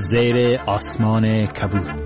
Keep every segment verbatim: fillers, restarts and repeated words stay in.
زیر آسمان کبود.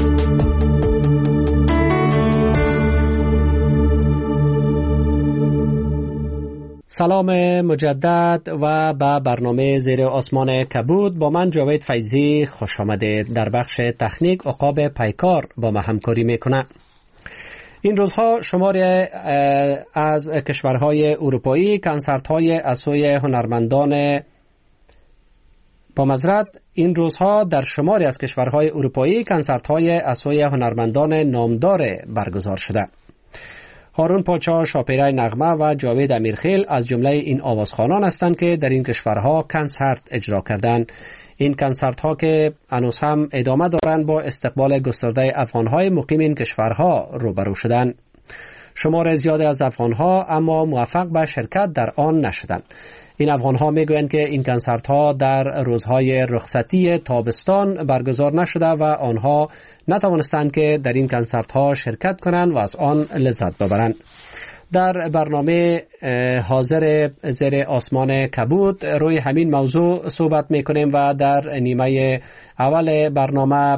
سلام مجدد و به برنامه زیر آسمان کبود با من جاوید فیضی خوش آمدید. در بخش تکنیک عقاب پیکار با ما همکاری میکنه. این روزها شماری از کشورهای اروپایی کنسرت‌های از سوی هنرمندان با معذرت این روزها در شماری از کشورهای اروپایی کنسرت‌های از سوی هنرمندان نامدار برگزار شده. هارون پاچا، شاپیره نغمه و جاوید امیرخیل از جمله این آوازخوانان هستند که در این کشورها کنسرت اجرا کردند. این کنسرت ها که هنوز هم ادامه دارند با استقبال گسترده افغانهای مقیم این کشورها روبرو شدند. شمار زیاد از افغانها اما موفق به شرکت در آن نشدند. این افغانها میگویند که این کنسرت ها در روزهای رخصتی تابستان برگزار نشده و آنها نتوانستند که در این کنسرت ها شرکت کنند و از آن لذت ببرند. در برنامه حاضر زیر آسمان کبود روی همین موضوع صحبت میکنیم و در نیمه اول برنامه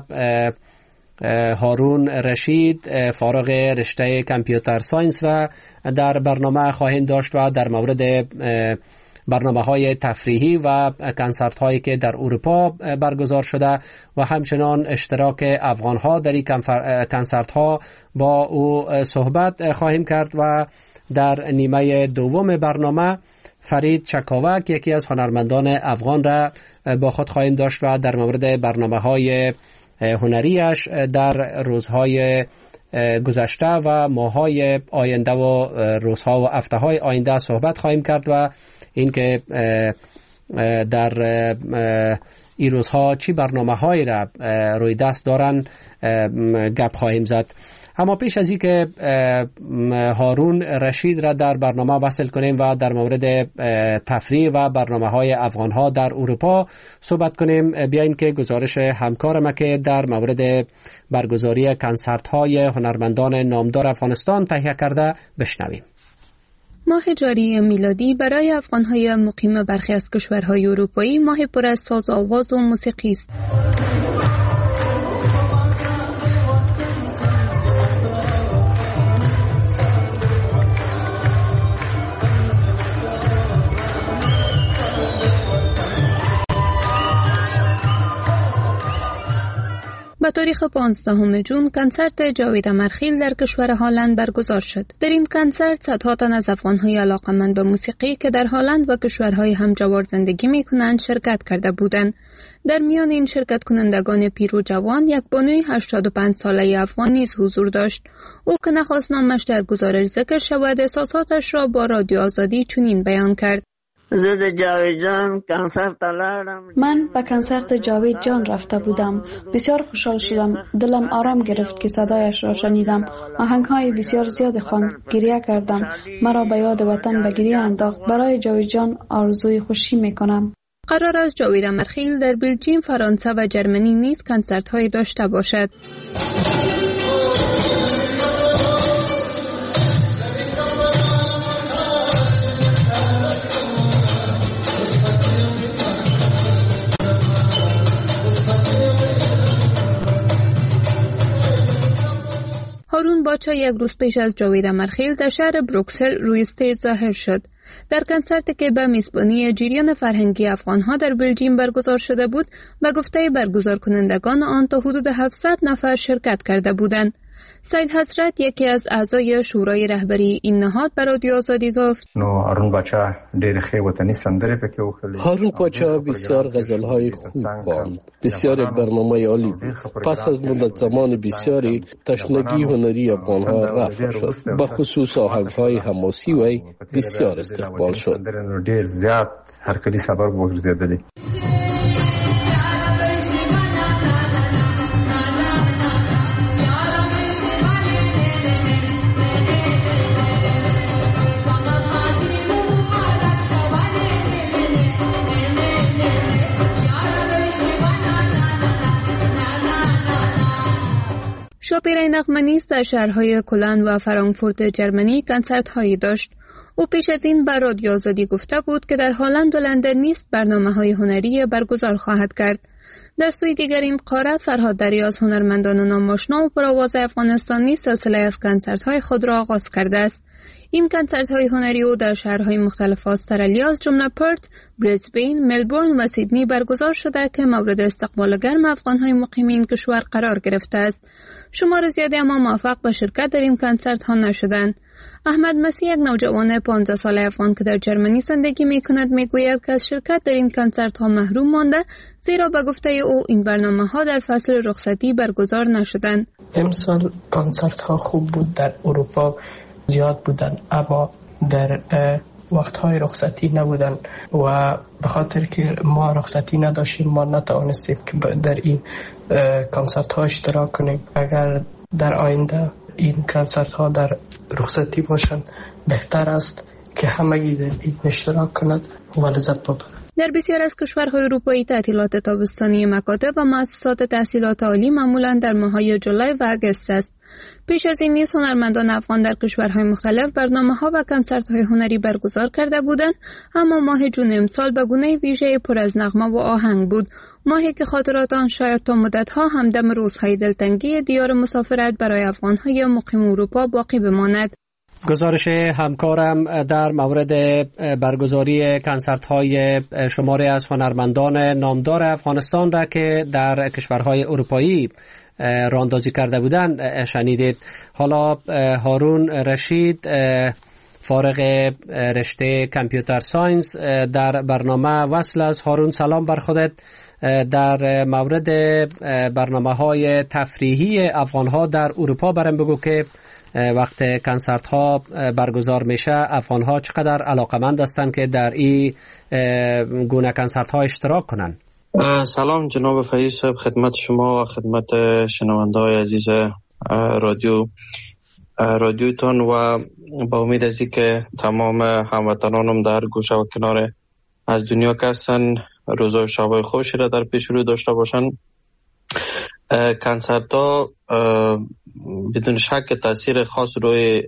هارون رشید فارغ رشته کامپیوتر ساینس را در برنامه خواهیم داشت و در مورد برنامه‌های تفریحی و کنسرت‌هایی که در اروپا برگزار شده و همچنان اشتراک افغان‌ها در این کنسرت‌ها با او صحبت خواهیم کرد و در نیمه دوم برنامه فرید چکاوک یکی از هنرمندان افغان را با خود خواهیم داشت و در مورد برنامه‌های هنریش در روزهای گذشته و ماه‌های آینده و روزها و هفته‌های آینده صحبت خواهیم کرد و اینکه در این روزها چی برنامه‌هایی را روی دست دارن گپ خواهیم زد. اما پیش از این که هارون رشید را در برنامه وصل کنیم و در مورد تفریح و برنامه‌های افغان‌ها در اروپا صحبت کنیم، بیاین که گزارش همکار ما که در مورد برگزاری کنسرت‌های هنرمندان نامدار افغانستان تهیه کرده بشنویم. ماه جاری میلادی برای افغان‌های مقیم برخی از کشورهای اروپایی ماه پر از ساز آواز و موسیقی است. با تاریخ پانزدهم ژوئن کنسرت جاوید امیرخیل در کشور هلند برگزار شد. در این کنسرت صدها تن از افغان‌های علاقه‌مند به موسیقی که در هلند و کشورهای همجوار زندگی می‌کنند شرکت کرده بودند. در میان این شرکت کنندگان پیر و جوان یک بانوی هشتاد و پنج ساله افغان نیز حضور داشت. او که نخواست نامش در گزارش ذکر شود احساساتش را با رادیو آزادی چنین بیان کرد: زد جاوید جان کنسرت دارم. من به کنسرت جاوید جان رفته بودم. بسیار خوشحال شدم. دلم آرام گرفت که صدایش را شنیدم. آهنگ‌های بسیار زیاد خواند. گریه کردم. مرا به یاد وطن به گریه انداخت. برای جاوید جان آرزوی خوشی میکنم. قرار است جاوید امیرخیل در بلژیم، فرانسه و جرمنی نیز کنسرت‌های داشته باشد. هارون پاچا یک روز پیش از جاوید امیرخیل در شهر بروکسل روی استیج ظاهر شد. در کنسرتی که به میزبانی جریان فرهنگی افغان‌ها در بلژیم برگزار شده بود، به گفته برگزار کنندگان آن تا حدود هفتصد نفر شرکت کرده بودند. سید حضرت یکی از اعضای شورای رهبری این نهاد به رادیو آزادی گفت: هارون پاچا ډېر ښه وطني سندرې پکې وکړې. هارون پاچا بسیار غزل‌های خوب خواند. بسیار یک برنامه عالی بود. پس از مدت زمان بسیاری تشنگی هنری افغان‌ها رفع شد. به خصوص آهنگ‌های حماسی وی بسیار استقبال شد. ډېر زیات هرکلی سبب وګرځېدلی. شاپیره نغمه نیز در شهرهای کلن و فرانکفورت جرمنی کنسرت هایی داشت. او پیش از این بر رادیو آزادی گفته بود که در هلند و لندن نیز برنامه‌های هنری برگزار خواهد کرد. در سوی دیگر این قاره فرهاد دری از هنرمندان ناماشنا و پرآواز افغانستانی سلسله از کنسرت‌های خود را آغاز کرده است. این کنسرت‌های هنری او در شهرهای مختلف استرالیا از جمله پرت، بریسبین، ملبورن و سیدنی برگزار شده که مورد استقبال گرم افغان‌های مقیم این کشور قرار گرفته است. شمار زیادی اما موفق به شرکت در این کنسرت‌ها نشدند. احمد مسیح، یک نوجوان پانزده ساله افغان که در جرمنی زندگی می‌کند، می‌گوید که از شرکت در این کنسرت‌ها محروم مانده، زیرا به گفته او این برنامه‌ها در فصل رخصتی برگزار نشدند. امسال کنسرت‌ها خوب بود، در اروپا زیاد بودن اما در وقت‌های رخصتی نبودن و به خاطر که ما رخصتی نداشتیم ما نتوانستیم که در این کنسرت‌ها اشتراک کنیم. اگر در آینده این کنسرت‌ها در رخصتی باشند بهتر است که همگی در این اشتراک کند و لذت ببرند. در بسیار از کشورهای اروپایی تعطیلات تابستانی مکاتب و مؤسسات تحصیلات عالی معمولاً در ماه‌های جولای و آگوست است. پیش از این نیز هنرمندان افغان در کشورهای مختلف برنامه‌ها و کنسرت‌های هنری برگزار کرده بودند، اما ماه جون امسال به گونه ویژه پر از نغمه و آهنگ بود، ماهی که خاطرات آن شاید تا مدت‌ها همدم روزهای دلتنگی دیار مسافرت برای افغان‌های مقیم اروپا باقی بماند. گزارش همکارم در مورد برگزاری کنسرت‌های شماری از هنرمندان نامدار افغانستان را که در کشورهای اروپایی راندازی کرده بودند شنیدید. حالا هارون رشید، فارغ رشته کامپیوتر ساینس، در برنامه وصل از. هارون سلام بر خودت. در مورد برنامه‌های تفریحی افغان‌ها در اروپا برام بگو که وقت کنسرت ها برگزار میشه افغان ها چقدر علاقمند هستند که در این گونه کنسرت ها اشتراک کنند. سلام جناب فیض صاحب، خدمت شما و خدمت شنونده های عزیز رادیو رادیوتون و با امید از که تمام هموطنانم در گوشه و کنار از دنیا که هستن روز و شبای خوشی را در پیش رو داشته باشن. کنسرت ها بدون شک تاثیر خاص روی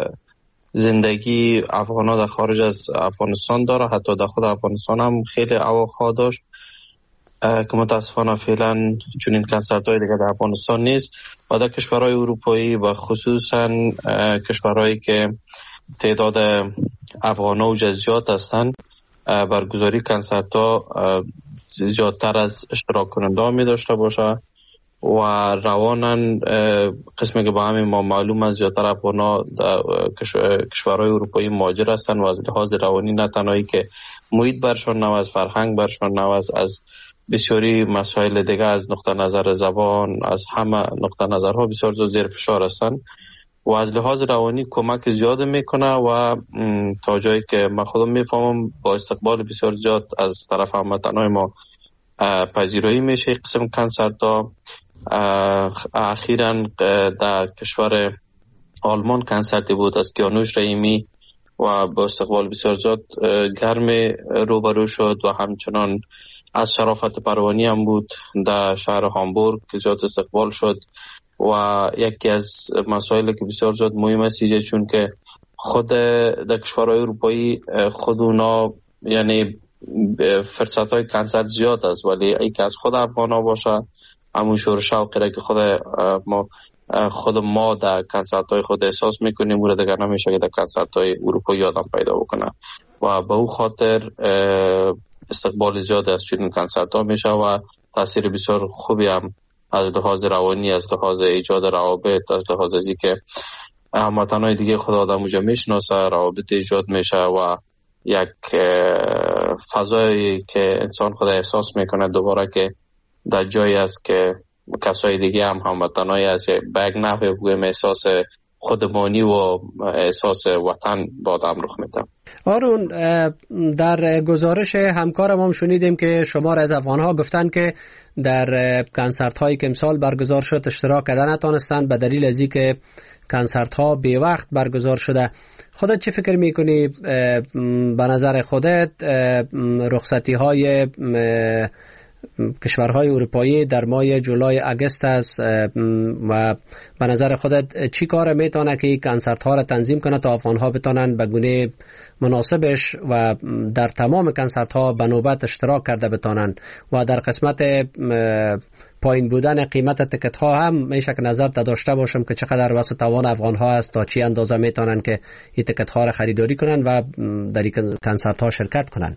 زندگی افغان ها در خارج از افغانستان داره، حتی در خود افغانستان هم خیلی اواخا داشت که متاسفانه فعلا چون این کنسرت های دیگه در افغانستان نیست و در کشورهای اروپایی و خصوصا کشورهایی که تعداد افغان ها و جزیات هستند برگزاری کنسرت ها زیادتر از اشتراک کننده ها می داشته باشه و روانن قسمی که با همین ما معلوم از زیادتر افغانا در کشورهای اروپایی مهاجر هستن و از لحاظ روانی نه تنهایی که محیط برشان نو، از فرهنگ برشان نو، از بسیاری مسائل دیگه، از نقطه نظر زبان، از همه نقطه نظرها بسیار زیر فشار هستن و از لحاظ روانی کمک زیاد میکنه و تا جایی که من خودم میفهمم با استقبال بسیار زیاد از طرف هموطنای ما پذیرایی میشه. قسم کنسرت ها اخیراً در کشور آلمان کنسرتی بود از کیانوش رحیمی و با استقبال بسیار زیاد گرم روبرو شد و همچنان از شرافت پروانی هم بود در شهر هامبورگ که زیاد استقبال شد و یکی از مسائلی که بسیار زیاد مهم است چون که خود در کشورهای اروپایی خود اونا یعنی فرصت های کنسرت زیاد است ولی ای که از خود افغان ها باشه همون شور شوقی را که خود ما خود ما در کنسرت های خود احساس میکنیم او را دیگر نمیشه که در کنسرت های اروپایی آدم پیدا بکنه و به او خاطر استقبال زیاد از چنین کنسرت ها میشه و تاثیر بسیار خوبی هم از لحاظ روانی، از لحاظ ایجاد روابط، از لحاظ ازی که هموطنهای دیگه خود آدم اونجا میشناسه، روابط ایجاد میشه و یک فضایی که انسان خود احساس میکنه دوباره که در جایی است که کسای دیگه هم هموطنای از بگ نحوه بگویم احساس خودمانی و احساس وطن با آدم رخ میده. آرون، در گزارش همکارم هم شنیدیم که شمار از افغانها گفتن که در کنسرت هایی که امسال برگزار شد اشتراک کردن نتونستند به دلیل از اینکه کنسرت ها بی وقت برگزار شده. خودت چه فکر میکنی؟ به نظر خودت رخصتی های کشورهای اروپایی در ماه جولای اگست است و به نظر خودت چی کار میتونه که این کنسرت ها را تنظیم کنه تا افغان ها بتونن به گونه مناسبش و در تمام کنسرت ها به نوبت اشتراک کرده بتونن و در قسمت پایین بودن قیمت تکت ها هم میشه که نظر داشته باشم که چقدر واسه توان افغان ها است تا چی اندازه میتونن که این تکت ها را خریداری کنن و در این کنسرت ها شرکت کنن.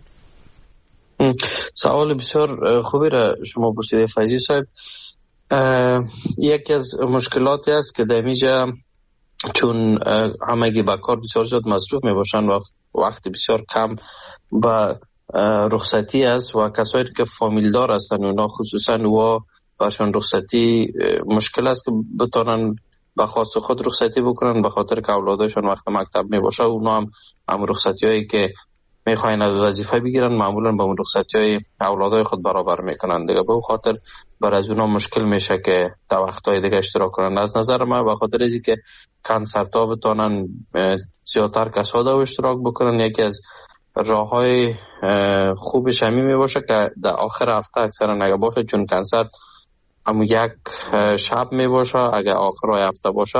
سوال بسیار خوبی را شما پرسیدید فیضی صاحب. یکی از مشکلاتی است که در اینجا چون همگی به کار بسیار زیاد مصروف می باشند و وقت بسیار کم با رخصتی است و کسایی که فامیل دار هستند اونا خصوصا و برشان رخصتی مشکل است که بتونن به خواست خود رخصتی بکنن به خاطر که اولادشان وقت مکتب می باشه. اونا هم هم رخصتی هایی که میخواین از وظیفه بگیرن معمولا با اون رخصتی های اولادای خود برابر میکنن دیگه. به اون خاطر بر از اونا مشکل میشه که تا وقتهای دیگه اشتراک کنن. از نظر من به خاطر ازی که کنسرت ها بتونن زیادتر کسا دا اشتراک بکنن یکی از راه های خوبش همین می باشه که در آخر هفته اکثرا نگه باشه چون کنسرت هم یک شب می باشه. اگر آخر های هفته باشه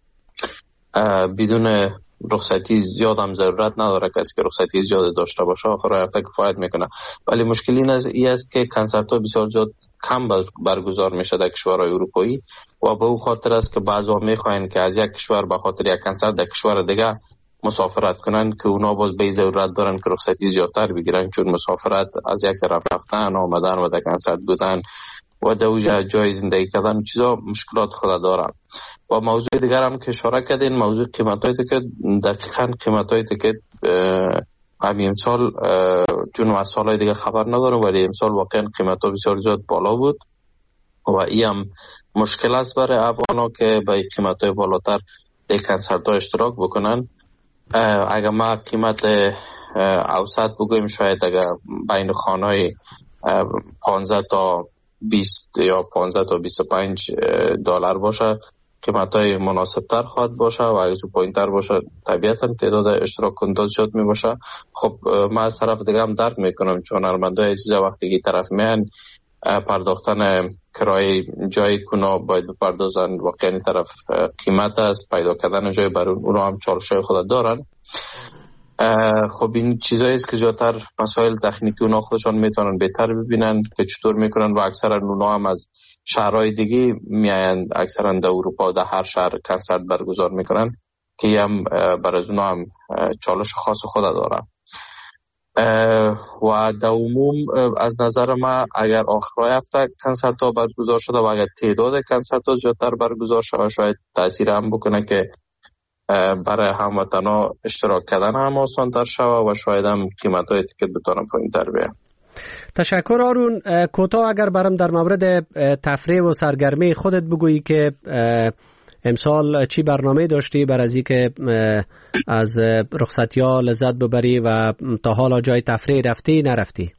بدون رخصتی زیاد هم ضرورت نداره کسی که رخصتی زیاد داشته باشه آخر هفته کفایت میکنه. ولی مشکل این است ای است که کنسرت ها بسیار زیاد کم برگزار میشه در کشورهای اروپایی و به او خاطر است که بعضا میخواین که از یک کشور به خاطر یک کنسرت در کشور دیگه مسافرت کنن که اونا باز به ضرورت دارن که رخصتی زیادتر بگیرن چون مسافرت از یک طرف رفتن آمدن و در کنسرت بودن و در جای زندگی کردن چیزا مشکلات خود دارن. و موضوع دیگر هم که اشاره کردین موضوع قیمت‌های تیکت دقیقاً قیمت‌های تیکت همین امسال چون از سالهای دیگه خبر ندارم ولی امسال واقعا قیمت‌ها بسیار زیاد بالا بود و این هم مشکل است برای افغانا که به قیمت‌های بالاتر در کنسرت‌ها اشتراک بکنن. اگر ما قیمت اوسط بگویم شاید اگر بین خانه‌های پانزده تا بیست یا پانزده تا بیست و پنج دلار باشه قیمت‌های مناسب‌تر خواهد باشه و اگر پایین‌تر باشه طبیعتاً تعداد اشتراک کننده زیاد می‌باشه. خب من از طرف دیگه هم درک می‌کنم چون هنرمندای عزیز وقتی که طرف میان پرداختن کرایه جای کونا باید بپردازن واقعا این طرف قیمت است پیدا کردن جای برای اونها هم چالش‌های خود دارن. خب این چیزایی است که زیادتر مسائل تکنیکی اونا خودشان میتونن بهتر ببینن که چطور میکنن و اکثرا اونا هم از شهرهای دیگه میایند اکثرا در اروپا در هر شهر کنسرت برگزار میکنن که هم برای اونا هم چالش خاص خود دارن. و در عموم از نظر ما اگر آخرای هفته کنسرت ها برگزار شده و اگر تعداد کنسرت ها زیادتر برگزار شده شاید تاثیر هم بکنه که برای هموطنا اشتراک کردن هم آسان تر شود و شاید هم قیمت های تیکت بتونن پایین تر بیان. تشکر آرون. کوتاه اگر برام در مورد تفریح و سرگرمی خودت بگویی که امسال چی برنامه داشتی برای از اینکه از رخصتی ها لذت ببری و تا حالا جای تفریح رفتی نرفتی؟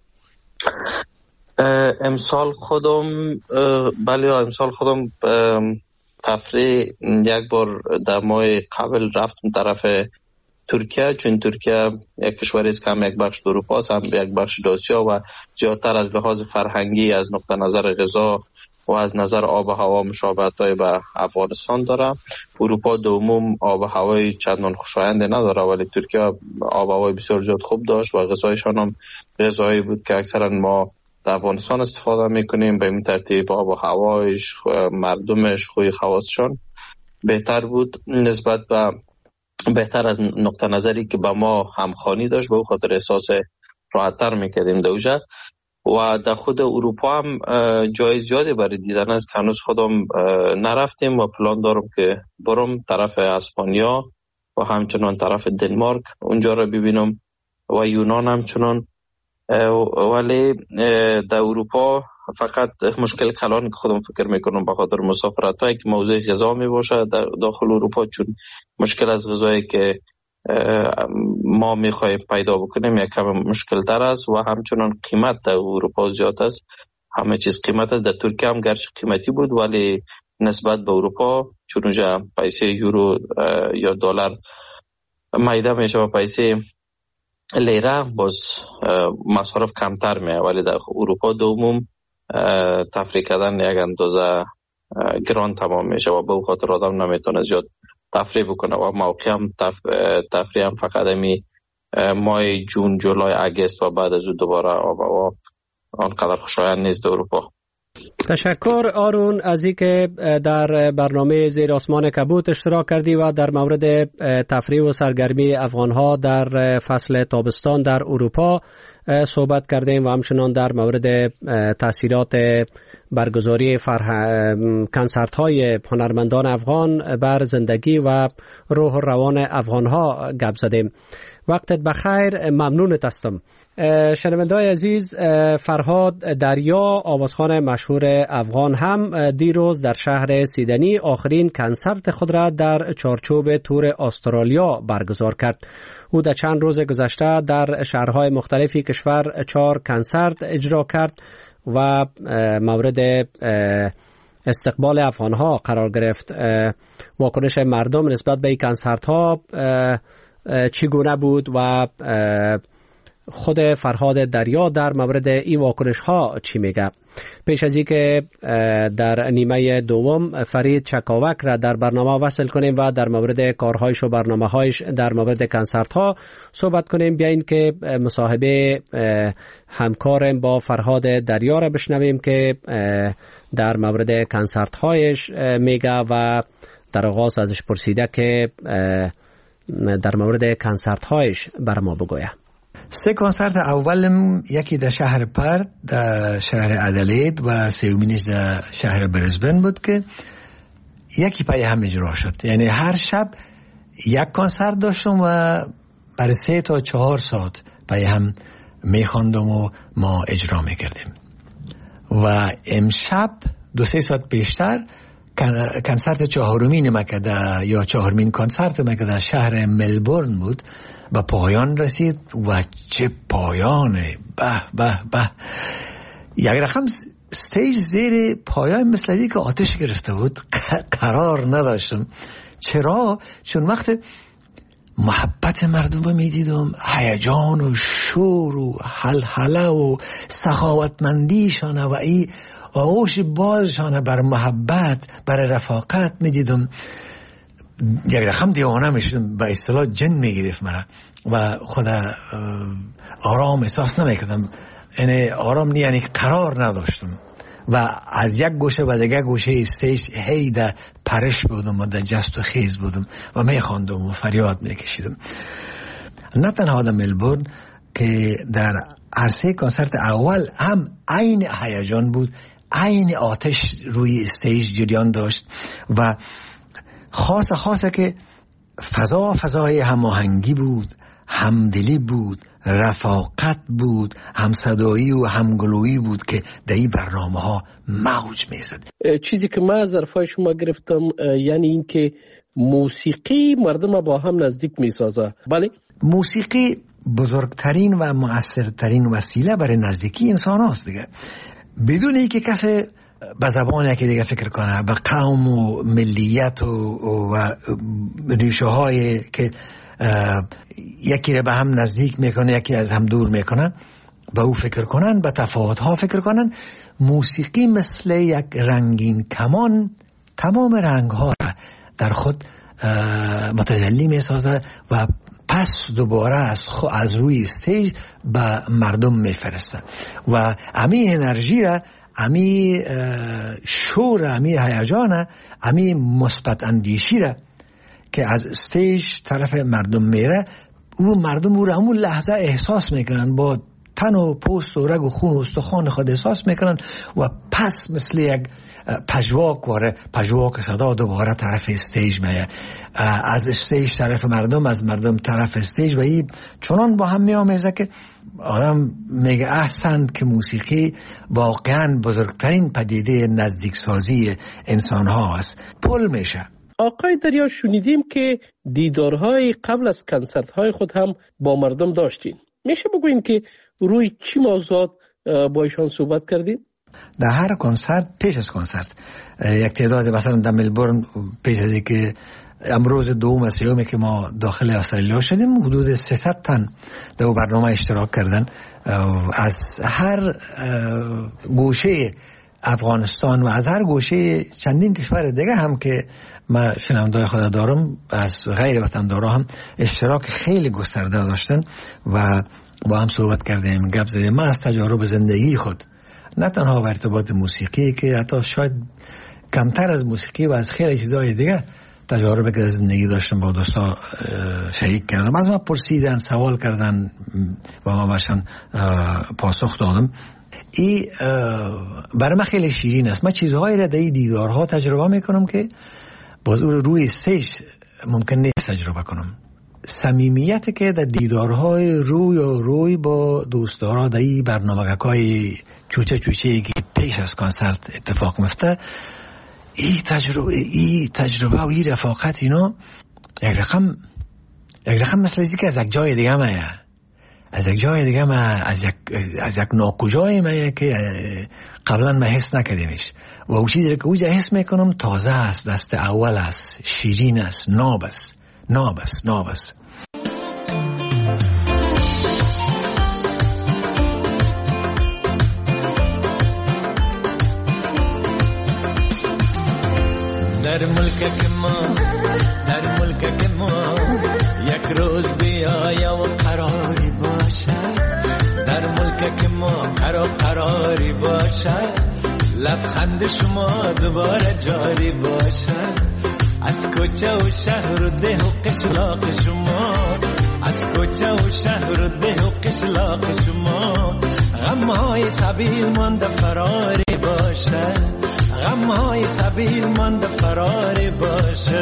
امسال خودم بله امسال خودم تفریح یک بار در ماه قبل رفتم طرف ترکیه چون ترکیه یک کشوری است که هم یک بخش اروپا است هم یک بخش آسیا و زیادتر از لحاظ فرهنگی از نقطه نظر غذا و از نظر آب و هوا مشابهت‌های به افغانستان داره. اروپا در عموم آب و هوای چندان خوشایند نداره ولی ترکیه آب و هوای بسیار زیاد خوب داشت و غذایشان هم غذایی بود که اکثرا ما در افغانستان استفاده میکنیم. به این ترتیب آب و هوایش مردمش خوی خواستشان بهتر بود نسبت به بهتر از نقطه نظری که به ما همخوانی داشت. به اون خاطر احساس راحت‌تر میکردیم دوجه و در خود اروپا هم جای زیادی برای دیدن است که هنوز خودم نرفتیم و پلان دارم که برم طرف اسپانیا و همچنان طرف دنمارک اونجا را ببینم و یونان همچنان. ولی در اروپا فقط مشکل کلان که خودم فکر میکنم به خاطر مسافرت هایی که موضوع غذا می باشه در داخل اروپا چون مشکل از غذایی که ما میخوایم پیدا بکنیم یک کم مشکل تر است و همچنان قیمت در اروپا زیاد است. همه چیز قیمت است. در ترکیه هم گرچه قیمتی بود ولی نسبت به اروپا چون اونجا پیسه یورو یا دلار میده میشه و پیسه لیره باز مصارف کمتر میه، ولی در اروپا دومم تفریح کردن یک اندازه گران تمام میشه و به خاطر آدم نمیتونه زیاد تفریح بکنه و موقع هم تف... تفریح هم فقط می ماه جون، جولای، اگست و بعد از اون دوباره آب و هوا آنقدر خوشایند نیست در اروپا. تشکر آرون از اینکه در برنامه زیر آسمان کبوت اشتراک کردی و در مورد تفریح و سرگرمی افغانها در فصل تابستان در اروپا صحبت کردیم و همچنان در مورد تاثیرات برگزاری کنسرت‌های هنرمندان افغان بر زندگی و روح و روان افغانها گپ زدیم. وقتت بخیر، ممنونت هستم. شنونده‌های عزیز، فرهاد دریا، آوازخوان مشهور افغان، هم دیروز در شهر سیدنی آخرین کنسرت خود را در چارچوب تور استرالیا برگزار کرد. او در چند روز گذشته در شهرهای مختلفی کشور چهار کنسرت اجرا کرد و مورد استقبال افغانها قرار گرفت. واکنش مردم نسبت به این کنسرت ها چگونه بود و خود فرهاد دریا در مورد این واکنش ها چی میگه؟ پیش از اینکه در نیمه دوم فرید چکاوک را در برنامه وصل کنیم و در مورد کارهایش و برنامه‌هایش در مورد کنسرت ها صحبت کنیم، بیاین که مصاحبه همکارم با فرهاد دریا را بشنویم که در مورد کنسرت هایش میگه و در آغاز ازش پرسیده که در مورد کنسرت هایش بر ما بگویه. سه کنسرت اولم یکی در شهر پرت، در شهر ادلید و سومینش در شهر برزبن بود که یکی پای هم اجرا شد. یعنی هر شب یک کنسرت داشتم و برای سه تا چهار ساعت پای هم میخواندم و ما اجرا میکردیم. و امشب دو سه ساعت پیشتر کنسرت چهارمین مکده یا چهارمین کنسرت مکده در شهر ملبورن بود و پایان رسید و چه پایانه، به به به. یک رقم استیج زیر پایان مثل اینکه که آتش گرفته بود، قرار نداشتم. چرا؟ چون وقت محبت مردم میدیدم، هیجان و شور و حلحله و سخاوتمندیشان و ای آغوش بازشان بر محبت، بر رفاقت میدیدم. یک رقم دیوانه میشدم، به اصطلاح جن میگرفت مرا و خدا آرام احساس نمیکردم. یعنی آرام نی، یعنی قرار نداشتم و از یک گوشه و دیگر گوشه استیج هی در پرش بودم و در جست و خیز بودم و میخواندم و فریاد میکشیدم. نه تنها در ملبورن که در عرصه کنسرت اول هم عین هیجان بود، عین آتش روی استیج جریان داشت و خاصه خاصه که فضا فضای هماهنگی بود، همدلی بود، رفاقت بود، همصدایی و همگلویی بود که در این برنامه ها موج میزد. چیزی که من از حرفای شما گرفتم یعنی این که موسیقی مردم با هم نزدیک میسازه. بله، موسیقی بزرگترین و مؤثرترین وسیله برای نزدیکی انسان هاست دیگه. بدون اینکه کسی به زبان یکی دیگه فکر کنه، به قوم و ملیت و, و ریشه های که یکی رو به هم نزدیک میکنه یکی از هم دور میکنه، به او فکر کنن، به تفاوت ها فکر کنن. موسیقی مثل یک رنگین کمان تمام رنگ ها را در خود متجلی میسازه و پس دوباره از, از روی استیج به مردم میفرسته و امی انرژی را، امی شور، امی هیجان، امی مثبت اندیشی را که از استیج طرف مردم میره، اون مردم او را همون لحظه احساس میکنن، با تن و پوست و رگ و خون و استخوان خود احساس میکنن و پس مثل یک پژواک واره پژواک صدا دوباره طرف استیج میه، از استیج طرف مردم، از مردم طرف استیج و این چنان با هم میامیزه که آدم میگه احسنت که موسیقی واقعا بزرگترین پدیده نزدیک سازی انسان ها است. پل میشه. آقای دریا، شنیدیم که دیدارهای قبل از کنسرت های خود هم با مردم داشتین. میشه بگوین که روی چی موضوعات با ایشان صحبت کردین؟ در هر کنسرت، پیش از کنسرت یک تعداد مثلا در ملبورن پیش از که امروز دوم سیومی که ما داخل استرالیا شدیم حدود سیصد تن در برنامه اشتراک کردن از هر گوشه افغانستان و از هر گوشه چندین کشور دیگه هم که ما شنوندای خود دارم از غیر وطندارا هم اشتراک خیلی گسترده داشتن و با هم صحبت کردیم، گپ زدیم. ما از تجارب زندگی خود نه تنها و ارتباط موسیقی که حتی شاید کمتر از موسیقی و از خیلی چیزهای دیگه تجارب که زندگی داشتم با دوستا شریک کردم. از ما پرسیدن، سوال کردن و ما باشن پاسخ دادم. این برای من خیلی شیرین است. من چیزهایی را در این دیدارها تجربه میکنم که باز او روی استیج ممکن نیست تجربه کنم. صمیمیت که در دیدارهای روی و روی با دوستدارا در این برنامه‌های چوچه چوچه که پیش از کنسرت اتفاق میفته، این تجربه این تجربه و این رفاقت اینا یک رقم یک رقم مثل اینکه از یک جای دیگه میه، از یک جای دیگه ما از یک از یک ناکجای میه که قبلا ما حس نکردیمش و اون چیزی که اوجا حس میکنم تازه است، دست اول است، شیرین است، ناب است، ناب است، ناب است. در ملک ما در ملک ما یک روز بیایا و قراری باشه، در ملک ما قرار قراری باشه، لبخند شما دوباره جاری باشه، از کوچه و شهر و ده و قشلاق شما، از کوچه و شهر و ده و قشلاق شما، غمهای سبیل مانده فراری باشه، غمهای سبیل مانده فراری باشه،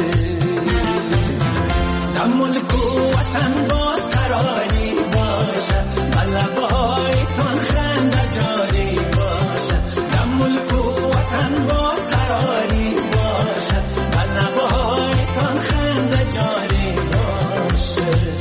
در ملک و وطن باز قراری باشه، لبهای تان خنده جاری باشه، در ملک و وطن باز قراری باشه، لبهای تان خنده جاری باشه.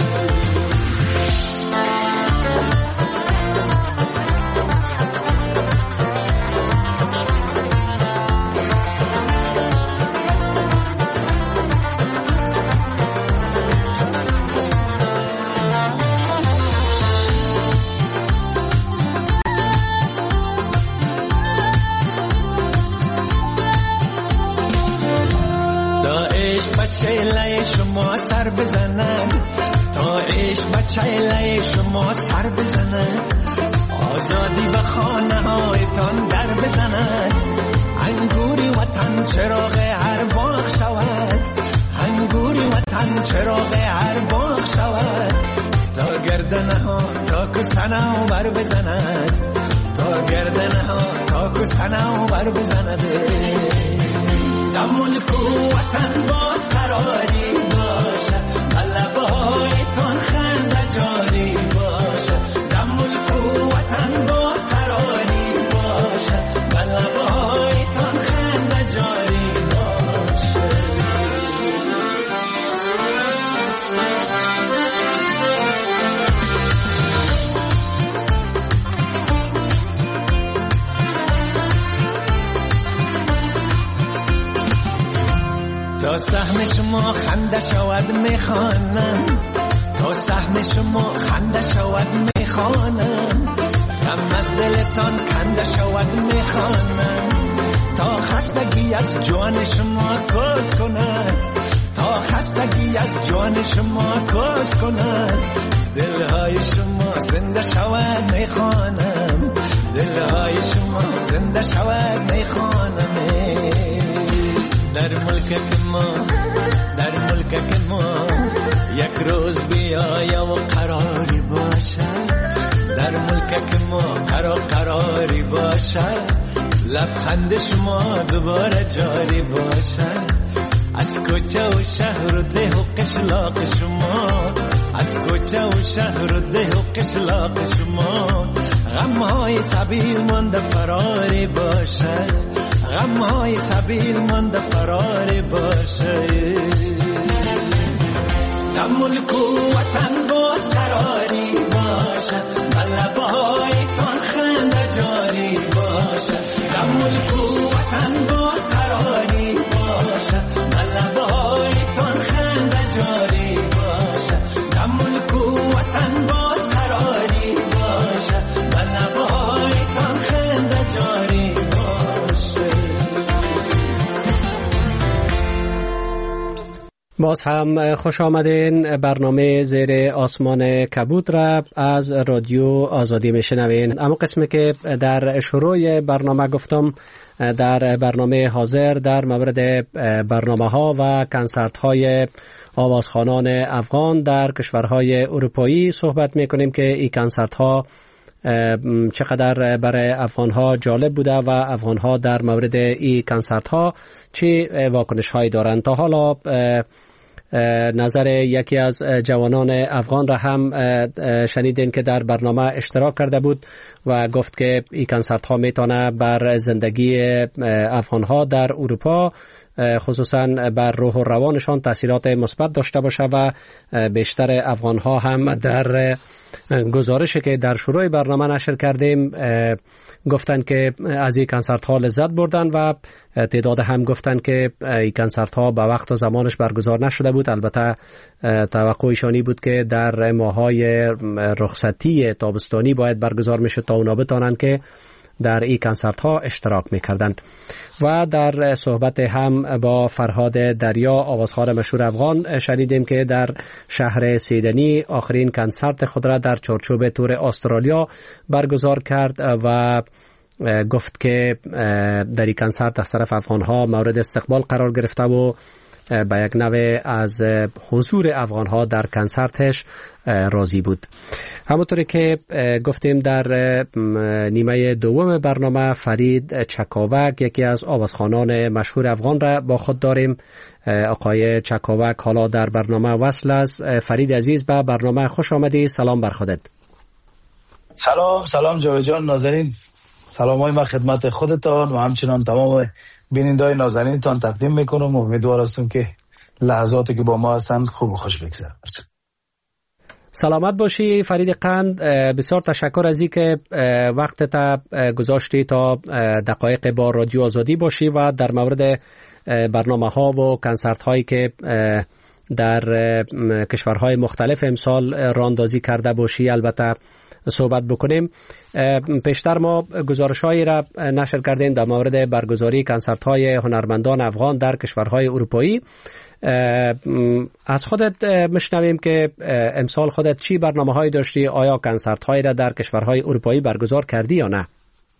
چهله شما سر بزنن، تا عشق بچهله شما سر بزنن، آزادی به خانه هایتان در بزنن، انگوری وطن چراغ هر باغ شود، انگوری وطن چراغ هر باغ شود، تا گردنه ها تا کسنه و بر بزند، تا گردنه ها تا کسنه و بر بزند، در ملک و وطن باز قراری باشه، لبهای تان خنده جاری باشه، در ملک و وطن باز قراری باشه، لبهای تان خنده جاری باشه. تا سهم شما خنده شود میخوانم، تا سهم شما خنده شود میخوانم، غم از دلتان کنده شود میخوانم، تا خستگی از جان شما کج کند، تا خستگی از جان شما کج کند، دلهای شما زنده شود میخوانم، دلهای شما زنده شود میخوانم. در ملک ما در ملک ما یک روز بیایا و قراری باشه، در ملک ما قرار قراری باشه، لبخند شما دوباره جاری باشه، از کوچه و شهر و ده و قشلاق شما، از کوچه و شهر و ده و قشلاق شما، غمهای سبیل مانده فراری باشه، غمهای سبیل مانده فراری باشه، در ملک و وطن باز قراری باشه، لبهای تان خنده جاری باشه، در ملک و وطن باز قراری باشه، لبهای باز هم خوش آمدین. برنامه زیر آسمان کبود را از رادیو آزادی میشنوین. اما قسمی که در شروع برنامه گفتم، در برنامه حاضر در مورد برنامه ها و کنسرت های آوازخوانان افغان در کشورهای اروپایی صحبت میکنیم که این کنسرت ها چقدر برای افغان ها جالب بوده و افغان ها در مورد این کنسرت ها چه واکنش هایی دارند. تا حالا نظر یکی از جوانان افغان را هم شنیدین که در برنامه اشتراک کرده بود و گفت که این کنسرت ها میتونه بر زندگی افغان ها در اروپا خصوصا بر روح و روانشان تاثیرات مثبت داشته باشه و بیشتر افغان ها هم در گزارشی که در شروع برنامه نشر کردیم گفتن که از این کنسرت ها لذت بردن و تعداد هم گفتن که این کنسرت ها به وقت و زمانش برگزار نشده بود. البته توقعشانی بود که در ماهای رخصتی تابستانی باید برگزار میشد تا اونا بتانن که در این کنسرت ها اشتراک میکردند. و در صحبت هم با فرهاد دریا، آوازخوان مشهور افغان، شنیدیم که در شهر سیدنی آخرین کنسرت خود را در چارچوب تور استرالیا برگزار کرد و گفت که در این کنسرت از طرف افغان ها مورد استقبال قرار گرفته و به یک نوع از حضور افغان ها در کنسرتش راضی بود. همونطوری که گفتیم در نیمه دوم برنامه فرید چکاوک، یکی از آوازخوانان مشهور افغان را با خود داریم. آقای چکاوک حالا در برنامه وصل است. فرید عزیز، به برنامه خوش آمدی. سلام بر خودت. سلام سلام جاوید جان نازنین. سلام های من خدمت خودتان و همچنان تمام بیننده‌های نازنینتان تقدیم میکنم. امیدوار هستم که لحظاتی که با ما هستند خوب و خوش بگذره. سلامت باشی فرید قند. بسیار تشکر از اینکه وقت تا گذاشتی تا دقایق با رادیو آزادی باشی و در مورد برنامه ها و کنسرت هایی که در کشورهای مختلف امسال راندازی کرده باشی البته صحبت بکنیم. پیشتر ما گزارش‌هایی را نشر کردیم در مورد برگزاری کنسرت‌های هنرمندان افغان در کشورهای اروپایی. از خودت میشنویم که امسال خودت چی برنامه‌هایی داشتی؟ آیا کنسرت‌هایی را در کشورهای اروپایی برگزار کردی یا نه؟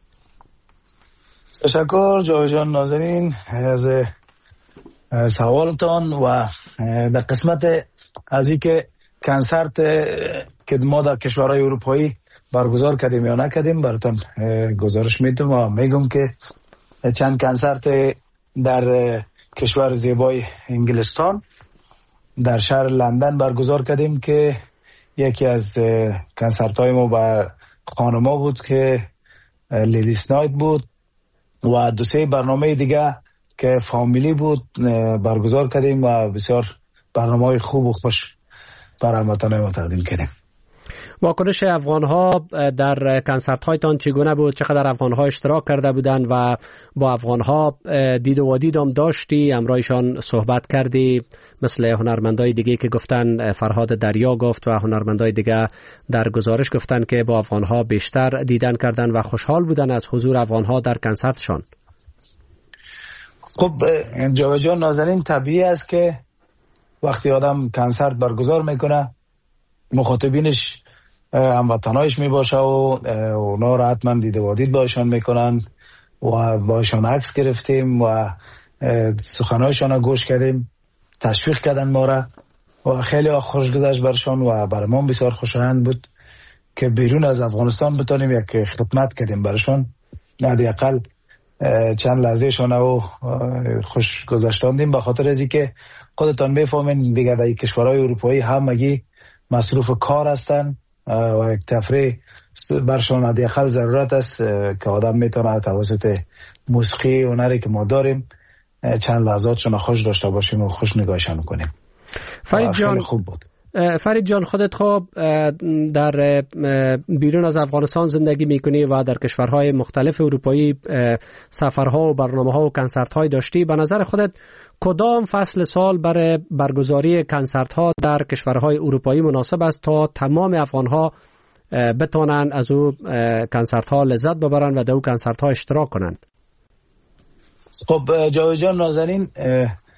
تشکر جاوید جان نازنین از سوالتان و در قسمت از اینکه کنسرت که ما در کشورهای اروپایی برگزار کردیم یا نکردیم براتون گزارش میدم و میگم که چند کنسرت در کشور زیبای انگلستان در شهر لندن برگزار کردیم که یکی از کنسرت های ما با خانما بود که لیدیز نایت بود و دو سه برنامه دیگه که فامیلی بود برگزار کردیم و بسیار برنامه های خوب و خوش برای هموطنان ما تقدیم کردیم. واکنش افغان ها در کنسرت هایتان چگونه بود؟ چقدر افغان ها اشتراک کرده بودند و با افغان ها دید و دیدم داشتی؟ امرایشان صحبت کردی؟ مثل هنرمندای دیگه که گفتن، فرهاد دریا گفت و هنرمندای دیگه در گزارش گفتن که با افغان ها بیشتر دیدن کردن و خوشحال بودن از حضور افغان ها در کنسرتشان. خب جاوید جان نازنین، طبیعی است که وقتی آدم کنسرت برگزار میکنه مخاطبینش هموطنایش میباشه و اونا را حتما دیده و دید باشان میکنن و باشان عکس گرفتیم و سخنایشان گوش کردیم، تشویق کردن ما را و خیلی خوش گذشت برشان و برای ما بسیار خوشایند بود که بیرون از افغانستان بتونیم یک خدمت کردیم برشان، حداقل چند لحظه شانه و خوش گذشتاندیم. به خاطر از اینکه خودتان میفهمین دیگه در کشورهای اروپایی همگی مصروف کار هستن و یک تفریح برشان حداقل ضرورت است که آدم میتونه توسط موسیقی هنری که ما داریم چند لحظاتشون خوش داشته باشیم و خوش نگاهشون کنیم. فرید جان خوب بود. فرید جان خودت خب در بیرون از افغانستان زندگی میکنی و در کشورهای مختلف اروپایی سفرها و برنامه‌ها و کنسرت‌های داشتی. به نظر خودت کدام فصل سال برای برگزاری کنسرت‌ها در کشورهای اروپایی مناسب است تا تمام افغان‌ها بتونن از او کنسرت‌ها لذت ببرن و در او کنسرت‌ها اشتراک کنن؟ خب جاوید جان نازنین،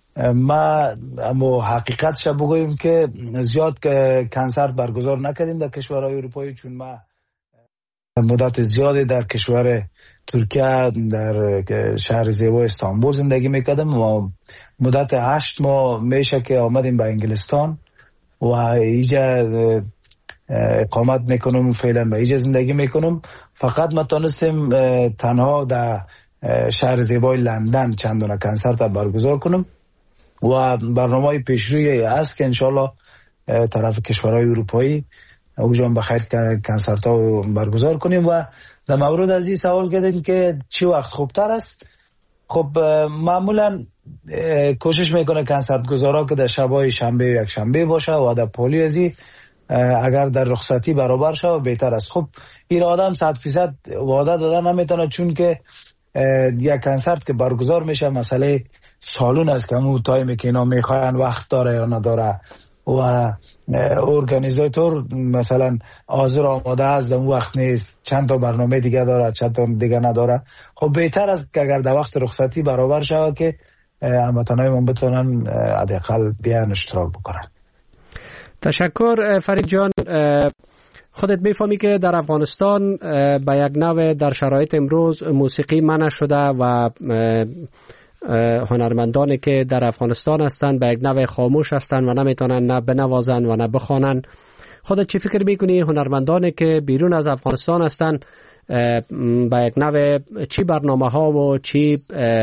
ما اما حقیقتش بگویم که زیاد کنسرت برگزار نکردیم در کشورهای اروپایی، چون ما مدت زیادی در کشور ترکیه در شهر زیبای استانبول زندگی میکردم و مدت هشت ماه میشه که آمدیم به انگلستان و اینجا اقامت میکنم، فعلا به اینجا زندگی میکنم. فقط ما تونستیم تنها در شهر زیبای لندن چندان کنسرت برگزار کنم و برنامه پیشروی است که انشالله طرف کشورهای اروپایی اوجا بخیر کنسرت ها برگزار کنیم. و در مورد از این سوال کردیم که چی وقت خوبتر است. خب معمولا کوشش میکنه کنسرت گزارا که در شبای شنبه و یک شنبه باشه و در پولی ازی اگر در رخصتی برابر شه بهتر است. خب این آدم صد فیصد وعده دادن نمیتونه، چون که یک کنسرت که برگزار میشه مسئله سالون است که همون تایمی که اینا میخواین وقت داره یا نداره و ارگانیزاتور مثلا حاضر آماده است اون وقت نیست، چند تا برنامه دیگه داره چند تا دیگه نداره. خب بهتر است که اگر در وقت رخصتی برابر شود که هموطنای ما بتونن حداقل بیان اشتراک بکنن. تشکر فرید جان. خودت میفهمی که در افغانستان به یک نوع در شرایط امروز موسیقی منع شده و هنرمندانی که در افغانستان هستند به یک نوع خاموش هستند و نمیتونن نه بنوازن و نه بخوانن. خودت چی فکر میکنی هنرمندانی که بیرون از افغانستان هستند به یک نوع چی برنامه ها و چی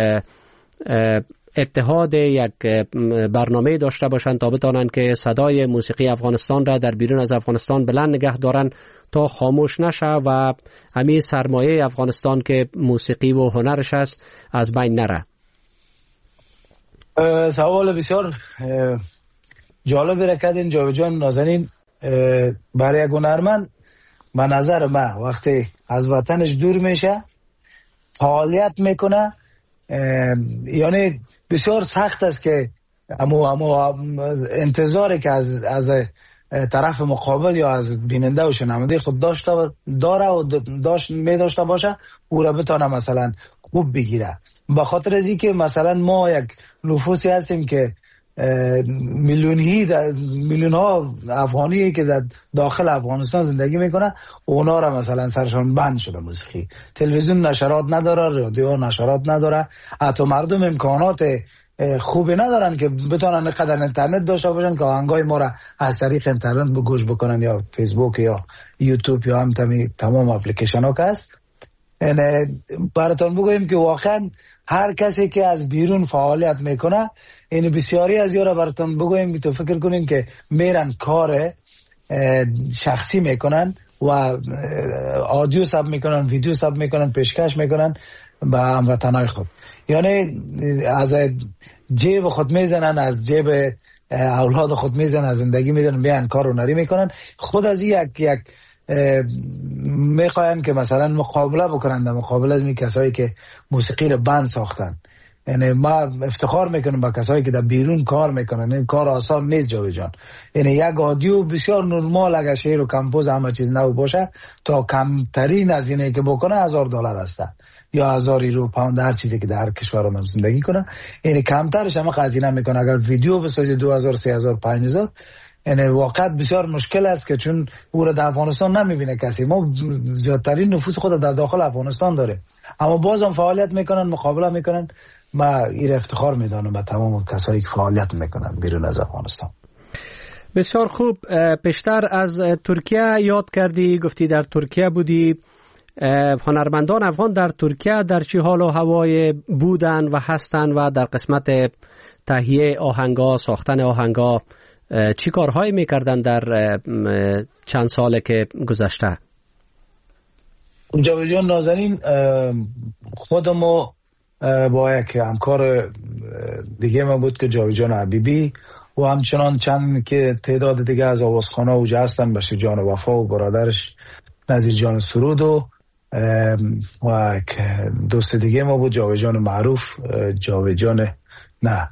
اتحاد یک برنامه داشته باشند تا بتانند که صدای موسیقی افغانستان را در بیرون از افغانستان بلند نگه دارن تا خاموش نشه و همین سرمایه افغانستان که موسیقی و هنرش است از بین نره؟ سوال بسیار جالبی را کردین جاوید جان نازنین. برای یک هنرمند به نظر من وقتی از وطنش دور میشه فعالیت میکنه، یعنی بسیار سخت است که اما اما انتظاری که از از طرف مقابل یا از بیننده و شنونده خود داشته داره و داشت می داشته باشه او را بتونه مثلا خوب بگیره. به خاطر از اینکه مثلا ما یک نفوسی هستیم که میلیونی میلیون ها افغانی که در داخل افغانستان زندگی میکنه اونا را مثلا سرشان بند شده موسیقی، تلویزیون نشرات نداره، رادیو نشرات نداره، حتی مردم امکانات خوبی ندارن که بتونن اینقدر اینترنت داشته باشن که آهنگای ما را از طریق اینترنت گوش بکنن یا فیسبوک یا یوتیوب یا هم تمام اپلیکیشن ها که هست. یعنی براتون بگویم که واقعا هر کسی که از بیرون فعالیت میکنه، این بسیاری از یارا براتون بگویم که تو فکر کنین که میرن کار شخصی میکنن و آدیو ثبت میکنن، ویدیو ثبت میکنن، پیشکش میکنن به هموطنای خود. یعنی از جیب خود میزنن، از جیب اولاد خود میزنن، از زندگی میدن، بیان کار هنری میکنن. خود از یک یک میخواین که مثلا مقابله بکنن در مقابل از این کسایی که موسیقی رو بند ساختن. یعنی ما افتخار میکنیم با کسایی که در بیرون کار میکنن. این کار آسان نیست جاوید جان. یعنی یک آدیو بسیار نرمال اگر شعر و کمپوز همه چیز نو باشه تا کمترین از اینه که بکنه هزار دلار هسته یا هزار یورو پوند، هر چیزی که در کشور ما زندگی کنه. یعنی کمترش هم خزینه میکنه. اگر ویدیو بسازی دو هزار سه هزار پنج هزار، یعنی واقعا بسیار مشکل است که چون او را در افغانستان نمیبینه کسی. ما زیادترین نفوس خود در داخل افغانستان داره اما بازم فعالیت میکنن، مقابله میکنن. ما این افتخار میدانم به تمام کسایی که فعالیت میکنن بیرون از افغانستان. بسیار خوب. پیشتر از ترکیه یاد کردی، گفتی در ترکیه بودی. هنرمندان افغان در ترکیه در چه حال و هوای بودن و هستن و در قسمت تهیه آهنگا، ساختن آهنگا چی کارهایی میکردن در چند ساله که گذشته؟ جاوید جان نازنین، خودمو با یک همکار دیگه ما بود که جاوید جان حبیبی و همچنان چند که تعداد دیگه از آوازخانه اوجه هستن، بشیر جان وفا و برادرش نظیر جان سرود و و دوست دیگه ما بود جاوید جان معروف، جاوید جان نه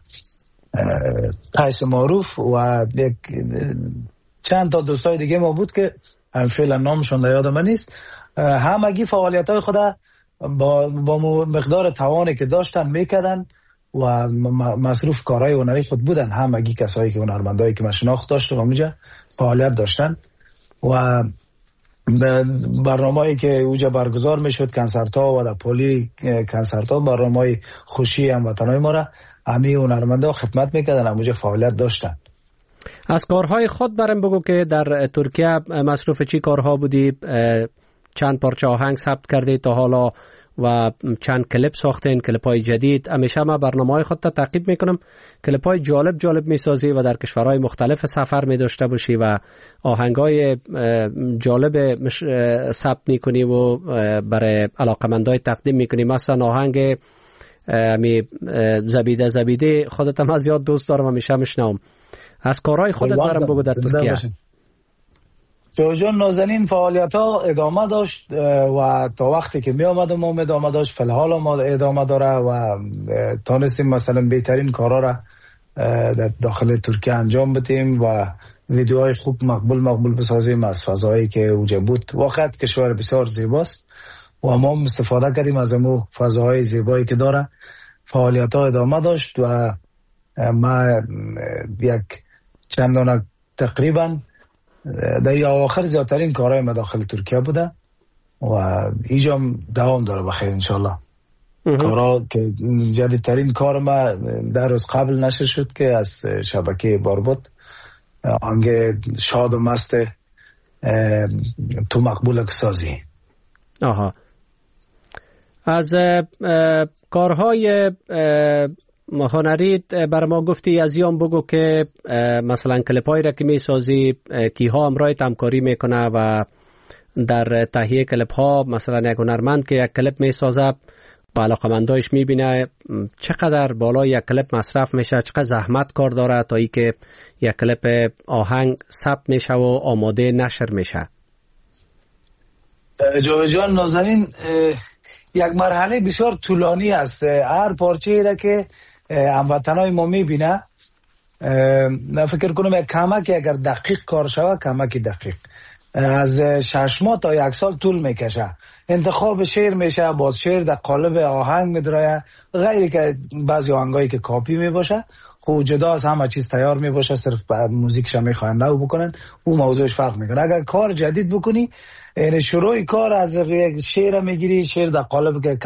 قیس معروف و یک چند تا دوستای دیگه ما بود که فعلا نامشون در یاد من نیست. همگی فعالیت‌های خود با با مقدار توانی که داشتن میکردن و مصروف کارهای هنری خود بودن. همگی کسایی که هنرمندایی که من شناخت داشتم اونجا فعالیت داشتن و برنامه‌ای که اونجا برگزار میشد، کنسرت ها و در پلی کنسرت ها، برنامه‌های خوشی هموطنای ما را همه هنرمندا خدمت میکردن، اونجا فعالیت داشتن. از کارهای خود برام بگو که در ترکیه مصروف چی کارها بودی؟ چند پارچه آهنگ ثبت کردی تا حالا و چند کلیپ ساختین، کلیپ های جدید؟ همیشه ما برنامه های خود تا تعقیب میکنم، کلیپ های جالب جالب میسازی و در کشورهای مختلف سفر میداشته باشی و آهنگ های جالب ثبت میکنی و برای علاقمندای تقدیم میکنی. مثلا آهنگ می زبیده زبیده خودت هم از یاد دوست دارم، همیشه میشنوم. از کارهای خودت برام بگو در ترکیه. جوجان نازنین فعالیت ها ادامه داشت و تا وقتی که می آمدم هم ادامه داشت، فلحال ما ادامه داره و تانستیم مثلا بهترین کارا را در داخل ترکیه انجام بدیم و ویدیوهای خوب مقبول مقبول بسازیم از فضایی که اوجه بود. واقعا کشور بسیار زیباست و ما استفاده کردیم از امو فضاهای زیبایی که داره. فعالیت ها ادامه داشت و ما یک چندان تقریبا در آخر زیادترین کارهای ما داخل ترکیه بوده و اینجا دوام داره بخیر انشالله. کارها که جدیدترین کار ما در روز قبل نشر شد که از شبکه باربود، آنگ شاد و مست تو مقبول سازی. آها. از کارهای هنری بر ما گفتی، از یام بگو که مثلا کلیپایی را که می سازی کیها همراهت همکاری میکنه و در تهیه کلیپ ها مثلا یک هنرمند که یک کلیپ می سازه و علاقمندایش می بینه چقدر بالا یک کلیپ مصرف میشه، چقدر زحمت کار داره تا ای که یک کلیپ آهنگ ثبت میشه و آماده نشر میشه؟ جاوید جان نازنین، یک مرحله بسیار طولانی است. هر پارچه را که هموطنای ما میبینه، نه فکر کنم یک کمک اگر دقیق کار شود، کمک دقیق از شش ماه تا یک سال طول میکشه. انتخاب شعر میشه، باز شعر در قالب آهنگ میدرایه، غیری که بعضی آهنگایی که کاپی میباشه خب جدا از همه چیز تیار میباشه، صرف موزیکش میخواین نو بکنن، اون موضوعش فرق میکنه. اگر کار جدید بکنی، یعنی شروع کار از یک شعر میگیری، شعر در قالب که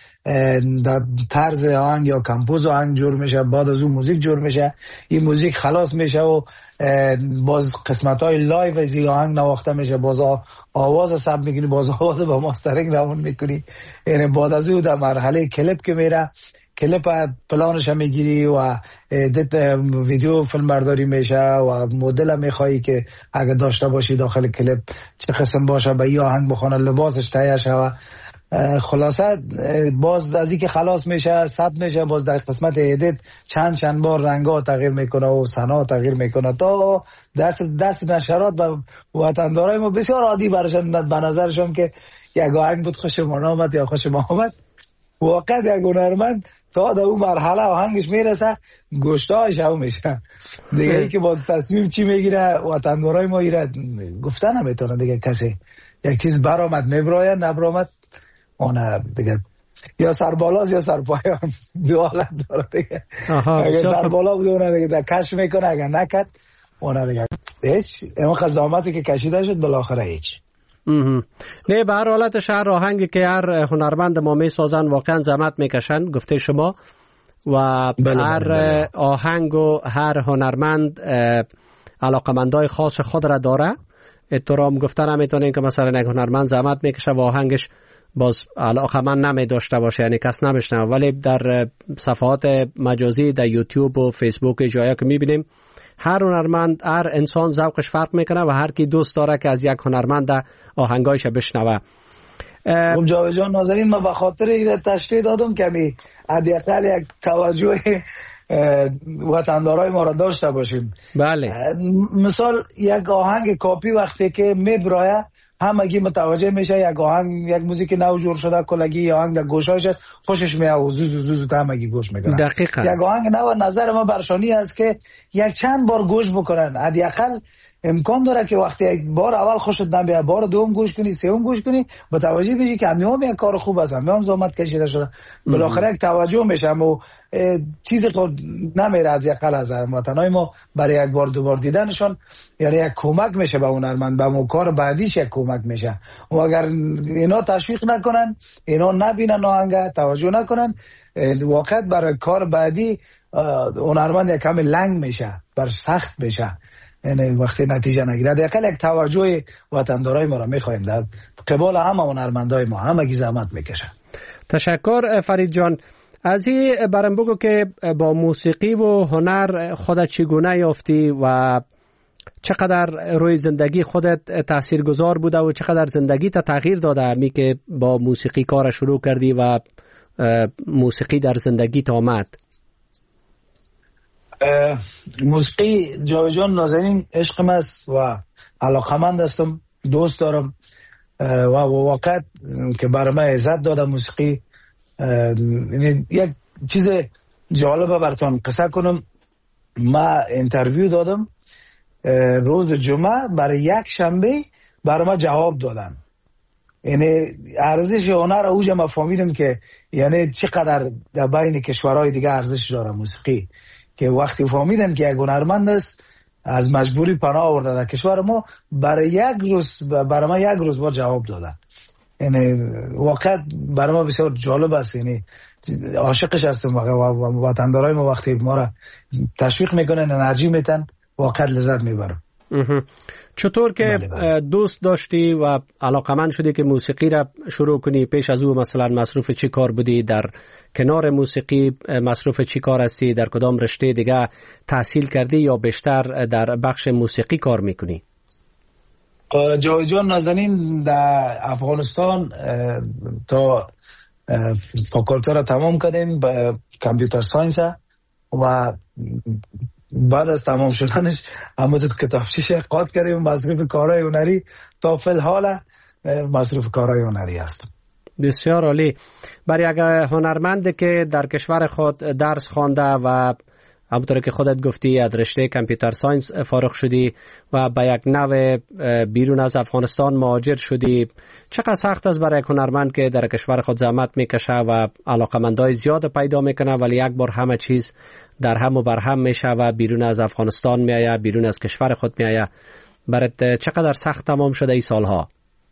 در طرز آهنگ یا کمپوز آهنگ جور میشه، بعد از اون موزیک جور میشه، این موزیک خلاص میشه و باز قسمت های لایو از این آهنگ نواخته میشه، باز آواز ثبت میکنی، باز آواز با ماسترینگ روان میکنی. یعنی بعد از اون در مرحله کلیپ که میره، کلیپ پلانش هم میگیری و ویدیو فیلم برداری میشه و مدل هم میخوایی که اگه داشته باشی داخل کلیپ چه قسم باشه، به این آهنگ بخونه، لباسش تهیه شوه. خلاصه باز از این که خلاص میشه، ثبت میشه، باز در قسمت ادیت چند چند بار رنگا تغییر میکنه و سنا تغییر میکنه تا دست دست نشرات و وطندارای ما بسیار عادی برشون به نظرشون که یک آهنگ بود خوش ما آمد یا خوش ما آمد. واقعا یک هنرمند تا در اون مرحله آهنگش میرسه گشتاش هم میشه دیگه. ای که باز تصمیم چی میگیره وطندارای ما ایره گفتن نمیتونه دیگه. کسی یک چیز برآمد میبراید، نبرآمد اون دیگه یا سربالاست یا سرپایان، دو حالت داره دیگه. اگه سربالا بود اون دیگه در کش میکنه، اگه نکد اون دیگه هیچ. اما خزامتی که کشیده شد بالاخره هیچ. نه، به هر حالتش هر آهنگی که هر هنرمند ما می سازن واقعا زحمت میکشن، گفته شما، و بله هر بله. آهنگ و هر هنرمند علاقمندای خاص خود را داره. احترام گفتن هم میتونه که مثلا یک هنرمند زحمت میکشه و آهنگش باز علاقمند نمی داشته باشه، یعنی کس نمیشنه، ولی در صفحات مجازی در یوتیوب و فیسبوک جایی که میبینیم هر هنرمند، هر انسان ذوقش فرق میکنه و هر کی دوست داره که از یک هنرمند آهنگایش بشنوه. خب جاوید جان نازنین، من به خاطر این تشریح دادم که می حداقل یک توجه وطندارای ما را داشته باشیم. بله. مثال یک آهنگ کاپی وقتی که میبرایه همگی متوجه میشه، یک آهنگ یک موزیک نو جور شده کلگی آهنگ در گوشایش است، خوشش میاد و زوزو زوزو تا همگی گوش میکنن. دقیقاً. یک آهنگ نو نظر ما برشانی است که یک چند بار گوش بکنن، حداقل امکان داره که وقتی یک بار اول خوشت نمیاد بار دوم گوش کنی سوم گوش کنی با توجه بشی که همیام یک کار خوب است همیام زحمت کشیده شده بالاخره یک توجه میشه و چیزی خود نمیره از یک قل از هموطنای ما برای یک بار دو بار دیدنشون یعنی یک کمک میشه به هنرمند به اون کار بعدیش یک کمک میشه و اگر اینا تشویق نکنن اینا نبینن آهنگ توجه نکنن واقعا برای کار بعدی هنرمند یک کمی لنگ میشه بر سخت میشه یعنی وقتی نتیجه نگیره دقیقا یک توجه وطندارای ما را میخوایم در قبال همه هنرمندای ما همه گی زحمت میکشن. تشکر فرید جان. از این برام بگو که با موسیقی و هنر خودت چگونه یافتی و چقدر روی زندگی خودت تاثیرگذار بوده و چقدر زندگی تا تغییر داده می که با موسیقی کار شروع کردی و موسیقی در زندگی تا آمد؟ موسیقی جاوید جان نازنین عشقم است و علاقمند هستم دوست دارم و واقعا که برای من عزت داده موسیقی. یک چیز جالبه براتون قصه کنم. ما اینترویو دادم روز جمعه برای یک شنبه برای ما جواب دادن یعنی ارزش هنر اوج ما فهمیدم که یعنی چقدر در بین کشورهای دیگه ارزش داره موسیقی که وقتی فهمیدم که یک هنرمند است از مجبوری پناه آورده در کشور ما برای یک روز برای ما یک روز با جواب دادن یعنی واقعا برای ما بسیار جالب است یعنی عاشقش هستم و وطندارای ما وقتی ما را تشویق میکنن انرژی میتن واقعا لذت میبرم. چطور که دوست داشتی و علاقمند شدی که موسیقی را شروع کنی؟ پیش از او مثلا مصروف چی کار بودی؟ در کنار موسیقی مصروف چی کار هستی؟ در کدام رشته دیگه تحصیل کردی یا بیشتر در بخش موسیقی کار میکنی؟ جاوید جان نازنین در افغانستان تا فاکولته را تمام کردیم به کامپیوتر ساینس و بعد از تمام شدنش همه تو کتابچه‌ش قاط کردیم مصروف کارهای هنری تا فی الحال مصروف کارهای هنری هستم. بسیار عالی. برای یک هنرمند که در کشور خود درس خوانده و همونطور که خودت گفتی از رشته کامپیوتر ساینس فارغ شدی و به یک نوع بیرون از افغانستان مهاجر شدی، چقدر سخت است برای یک هنرمند که در کشور خود زحمت میکشه و علاقمندای زیاد پیدا میکنه ولی یک بار همه چیز در هم و بر هم میشه و بیرون از افغانستان میایه، بیرون از کشور خود میایه، برات چقدر سخت تمام شده این سالها؟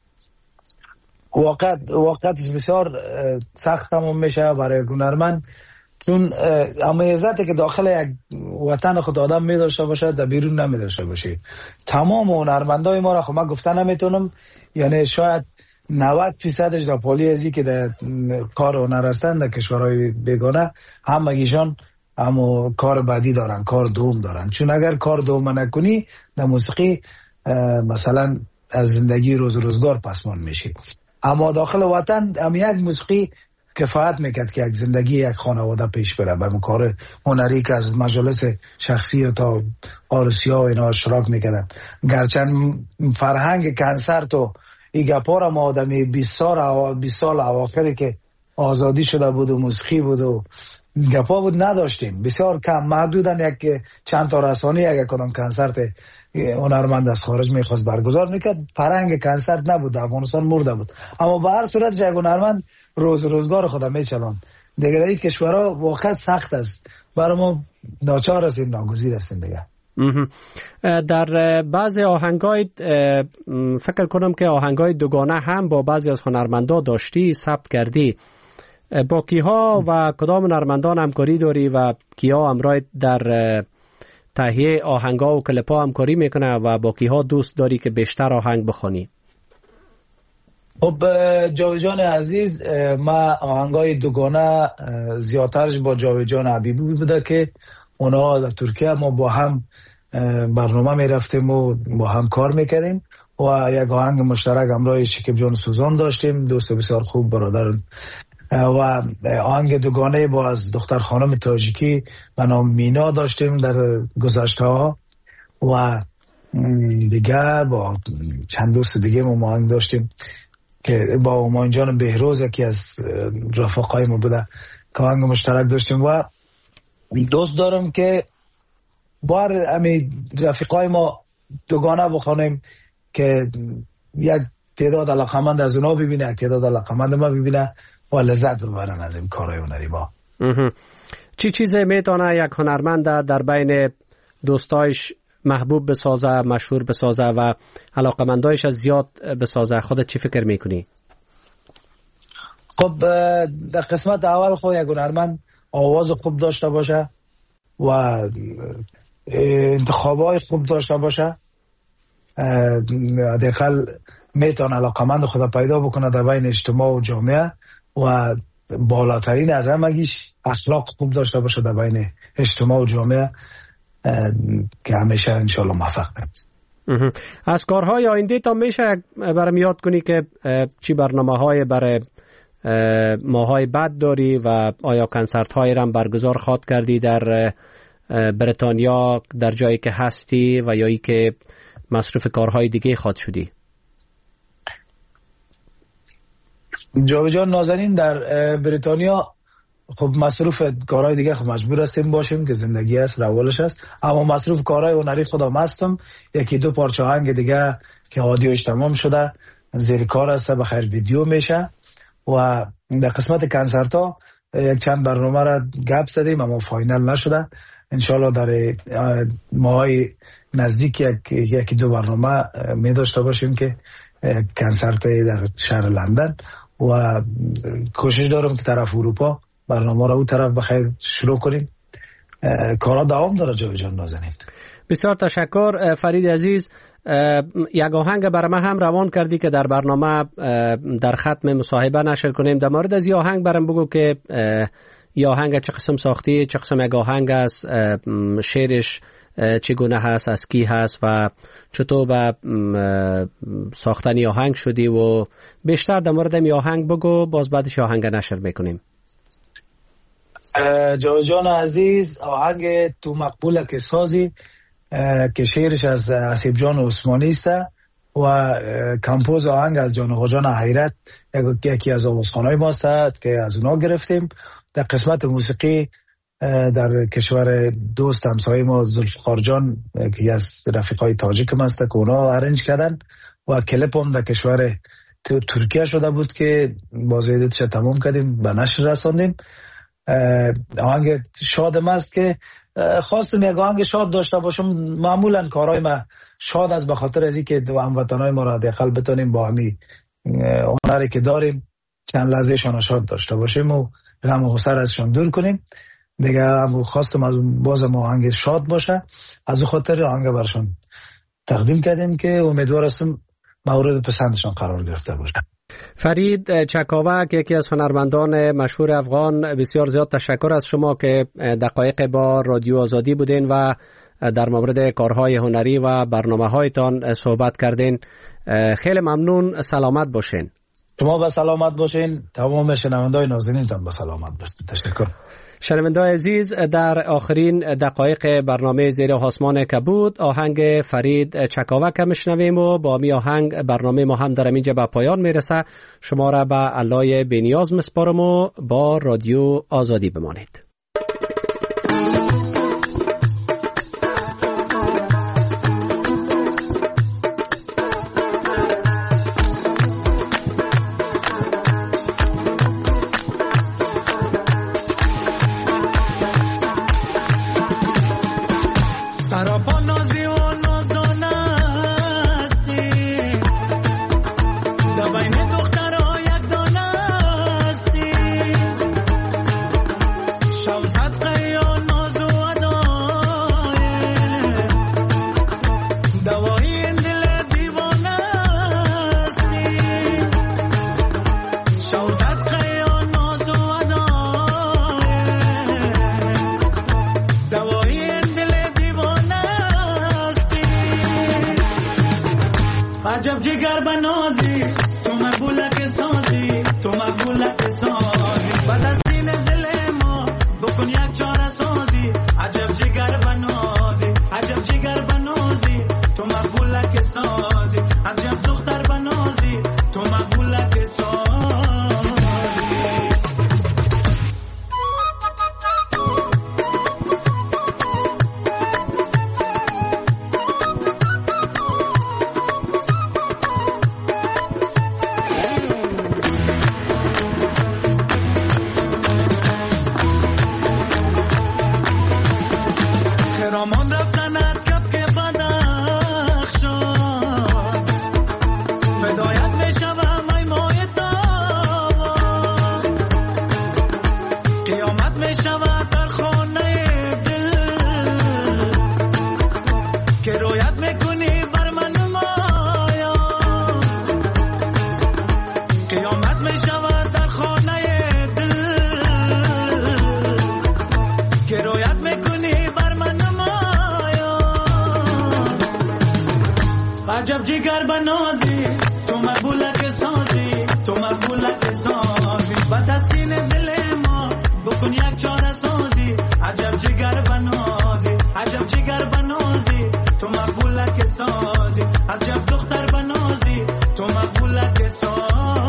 واقعا واقعا بسیار سخت تمام میشه برای هنرمند چون اما عزتی که داخل یک وطن خود آدم می داشته باشه در بیرون نمی داشته باشه. تمام هنرمندای ما را خب من گفتن نمیتونم یعنی شاید نود فیصدش در پالی ازی که در کار هنر هستند در کشورهای بیگانه همگیشان اما کار بعدی دارن، کار دوم دارن. چون اگر کار دوم نکنی در موسیقی مثلا از زندگی روز روزگار پسمان میشی. اما داخل وطن هم یک موسیقی کفایت میکرد که یک زندگی یک خانواده پیش بره به اون کار هنری که از مجالس شخصی تا عروسی ها اینا اشتراک میکردن. گرچند فرهنگ کنسرت و این گپا را ما آدمی بیست سال بیست سال اواخری که آزادی شده بود و موسیقی بود و گپا بود نداشتیم. بسیار کم محدودن یک چند تا رسانه یک کدام کنسرت هنرمند از خارج میخواست برگزار میکرد. فرهنگ کنسرت نبود، افغانستان مرده بود. اما به هر صورت یک هنرمند روز روزگار خودم میچلان. دیگه این کشورها واقعا سخت است، برای ما ناچار هستیم، ناگزیر هستیم دیگه. در بعضی آهنگای فکر کنم که آهنگای دوگانه هم با بعضی از هنرمندا داشتی، ثبت کردی. با کیها و کدام هنرمندان همکاری داری و کیا همراه در تهیه آهنگا و کلیپا همکاری میکنه و با کیها دوست داری که بیشتر آهنگ بخونی؟ خب جاوید جان عزیز، ما آهنگای دوگانه زیادترش با جاوید جان حبیبی بوده که اونا در ترکیه ما با هم برنامه میرفتیم و با هم کار میکردیم و یک آهنگ مشترک همراه شکیب جان سوزان داشتیم، دوست بسیار خوب برادر. و آهنگ دوگانه با از دختر خانم تاجیکی به نام مینا داشتیم در گذشته ها و دیگه با چند دوست دیگه ما آهنگ داشتیم که با اومان جان بهروز یکی از رفقای ما بوده که آهنگ مشترک داشتیم. و دوست دارم که بار امی رفقای ما دوگانه بخوانیم که یک تعداد علاقمند از اونا ببینه، یک تعداد علاقمند ما ببینه و لذت ببرن از این کارهای هنری ما. چی چیزی میتونه یک هنرمند در بین دوستایش محبوب بسازه، مشهور بسازه و علاقمندایش از زیاد بسازه؟ خودت چی فکر میکنی؟ خب در قسمت اول خود یک هنرمند آواز خوب داشته باشه و انتخابای خوب داشته باشه، حداقل میتونه علاقمند خود پیدا بکنه در بین اجتماع و جامعه و بالاترین از همگیش اخلاق خوب داشته باشه در بین اجتماع و جامعه که همیشه انشالله موفق است. از کارهای آینده تا میشه برام یاد کنی که چی برنامه های برای ماهای بعد داری و آیا کنسرت های رم برگزار خواد کردی در بریتانیا در جایی که هستی و یا ای که مصروف کارهای دیگه خواد شدی؟ جاوید جان نازنین، در بریتانیا خب مصروف کارهای دیگه خب مجبور هستیم باشیم که زندگی است، روالش است، اما مصروف کارهای هنری خودم هستم. یکی دو پارچه آهنگ دیگه که آدیوش تمام شده زیر کار است، بخیر ویدیو میشه و در قسمت کنسرت ها یک چند برنامه را گپ زدیم اما فاینال نشده. انشالله در ماهای نزدیک یک یکی دو برنامه می داشته باشیم که کنسرت در شهر لندن و کوشش دارم که طرف اروپا برنامه را اون طرف بخیر شروع کنیم. کارا دوام داره جاوید جان نازنین. بسیار تشکر فرید عزیز. یک آهنگ برای من هم روان کردی که در برنامه در ختم مصاحبه نشر کنیم. در مورد از این آهنگ برام بگو که این آهنگ چه قسم ساختی، چه قسم یک آهنگ است، شعرش چگونه هست، از کی هست و چطور به ساختن آهنگ شدی و بیشتر در مورد این آهنگ بگو، باز بعدش آهنگ نشر میکنیم. جاوید جان عزیز، آهنگ تو مقبوله که سازی که شعرش از حسیب جان عثمانی است و کمپوز آهنگ از جان آقا جان حیرت، یکی از آوازخوانای ما است که از اونا گرفتیم. در قسمت موسیقی در کشور دوست همسایه ما زلفقار جان که از رفیقای تاجیک ما است که اونا ارنج کردن و کلیپ هم در کشور ترکیه شده بود که باز ایدیتش تمام کردیم به نشر رساندیم. آهنگ شادم است که خواستم یک آهنگ شاد داشته باشم. معمولا کارهای ما شاد است به خاطر از اینکه هموطنای ما را داخل بتونیم با همی هنری که داریم چند لحظه شان شاد داشته باشیم و غم و غصه ازشون دور کنیم دیگه. هم خواستم از باز ما آهنگ شاد باشه، از اون خاطر آهنگ برشون تقدیم کردیم که امیدوار هستم مورد پسندشون قرار گرفته باشه. فرید چکاوک، یکی از هنرمندان مشهور افغان، بسیار زیاد تشکر از شما که دقایق با رادیو آزادی بودین و در مورد کارهای هنری و برنامه هایتان صحبت کردین. خیلی ممنون، سلامت باشین. شما با سلامت باشین، تمام شنونده‌های نازنینتان با سلامت باشین. تشکر. شنونده‌های عزیز، در آخرین دقایق برنامه زیر آسمان کبود آهنگ فرید چکاوک میشنویم و با می آهنگ برنامه ما هم در اینجا به پایان میرسه. شما را به علای بنیاز مسپارم و با رادیو آزادی بمانید. عجب جگر بنازی تو مقبوله که سازی، تو مقبوله که سازی، بعد از دین دل ما بکن یک چاره سازی. عجب جگر بنازی، عجب جگر بنازی، تو مقبوله که سازی، عجب دختر بنازی، تو مقبوله که سازی. عجب جگر بنازی تو مقبولک سازی تو مقبولک سازی با تسکین دل ما بکن یک چاره سازی عجب جگر بنازی عجب جگر بنازی تو مقبولک سازی عجب دختر بنازی تو مقبولک سازی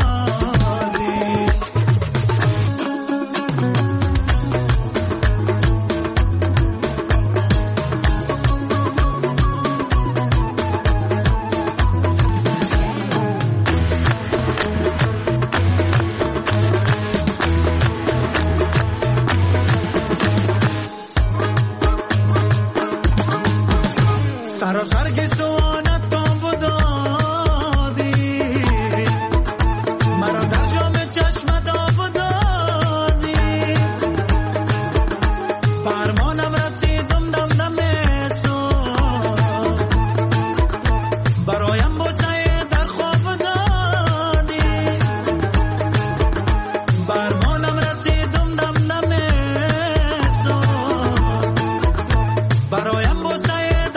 سراسر که سوانت کام بودادی مرا در جام چشمت آب دادی فرمانم رسیدم دم دم سو برایم بوسه در خواب دادی فرمانم رسیدم دم دم سو برایم بوسه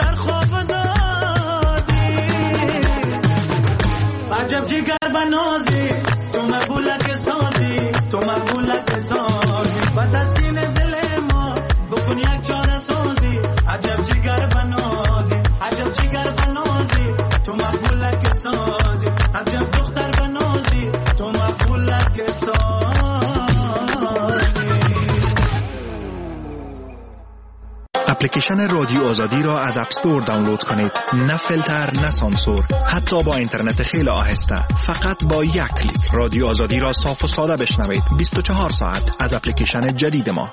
عجب جگر بنازی تو مقبولک سازی تو مقبولک سازی با تسکین دل ما بکن یک چاره سازی عجب جگر بنازی عجب جگر بنازی تو مقبولک سازی عجب دختر بنازی تو مقبولک سازی. اپلیکیشن رادیو آزادی را از اپ استور دانلود کنید. نه فیلتر نه سانسور، حتی با اینترنت خیلی آهسته، فقط با یک کلیک رادیو آزادی را صاف و ساده بشنوید. بیست و چهار ساعت از اپلیکیشن جدید ما.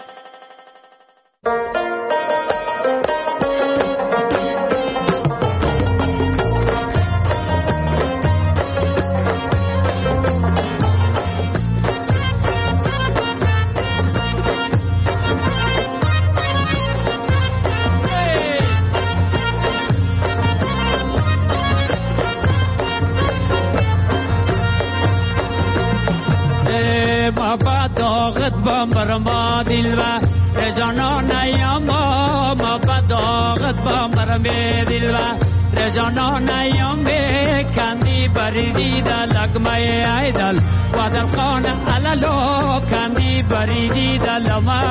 برما دلوا رجانا نیاما ما بداغت با مرمی دلوا رجانا نیامه کندی بریدی دا لگمه ایدل و در خانه علالو کندی بریدی دا لما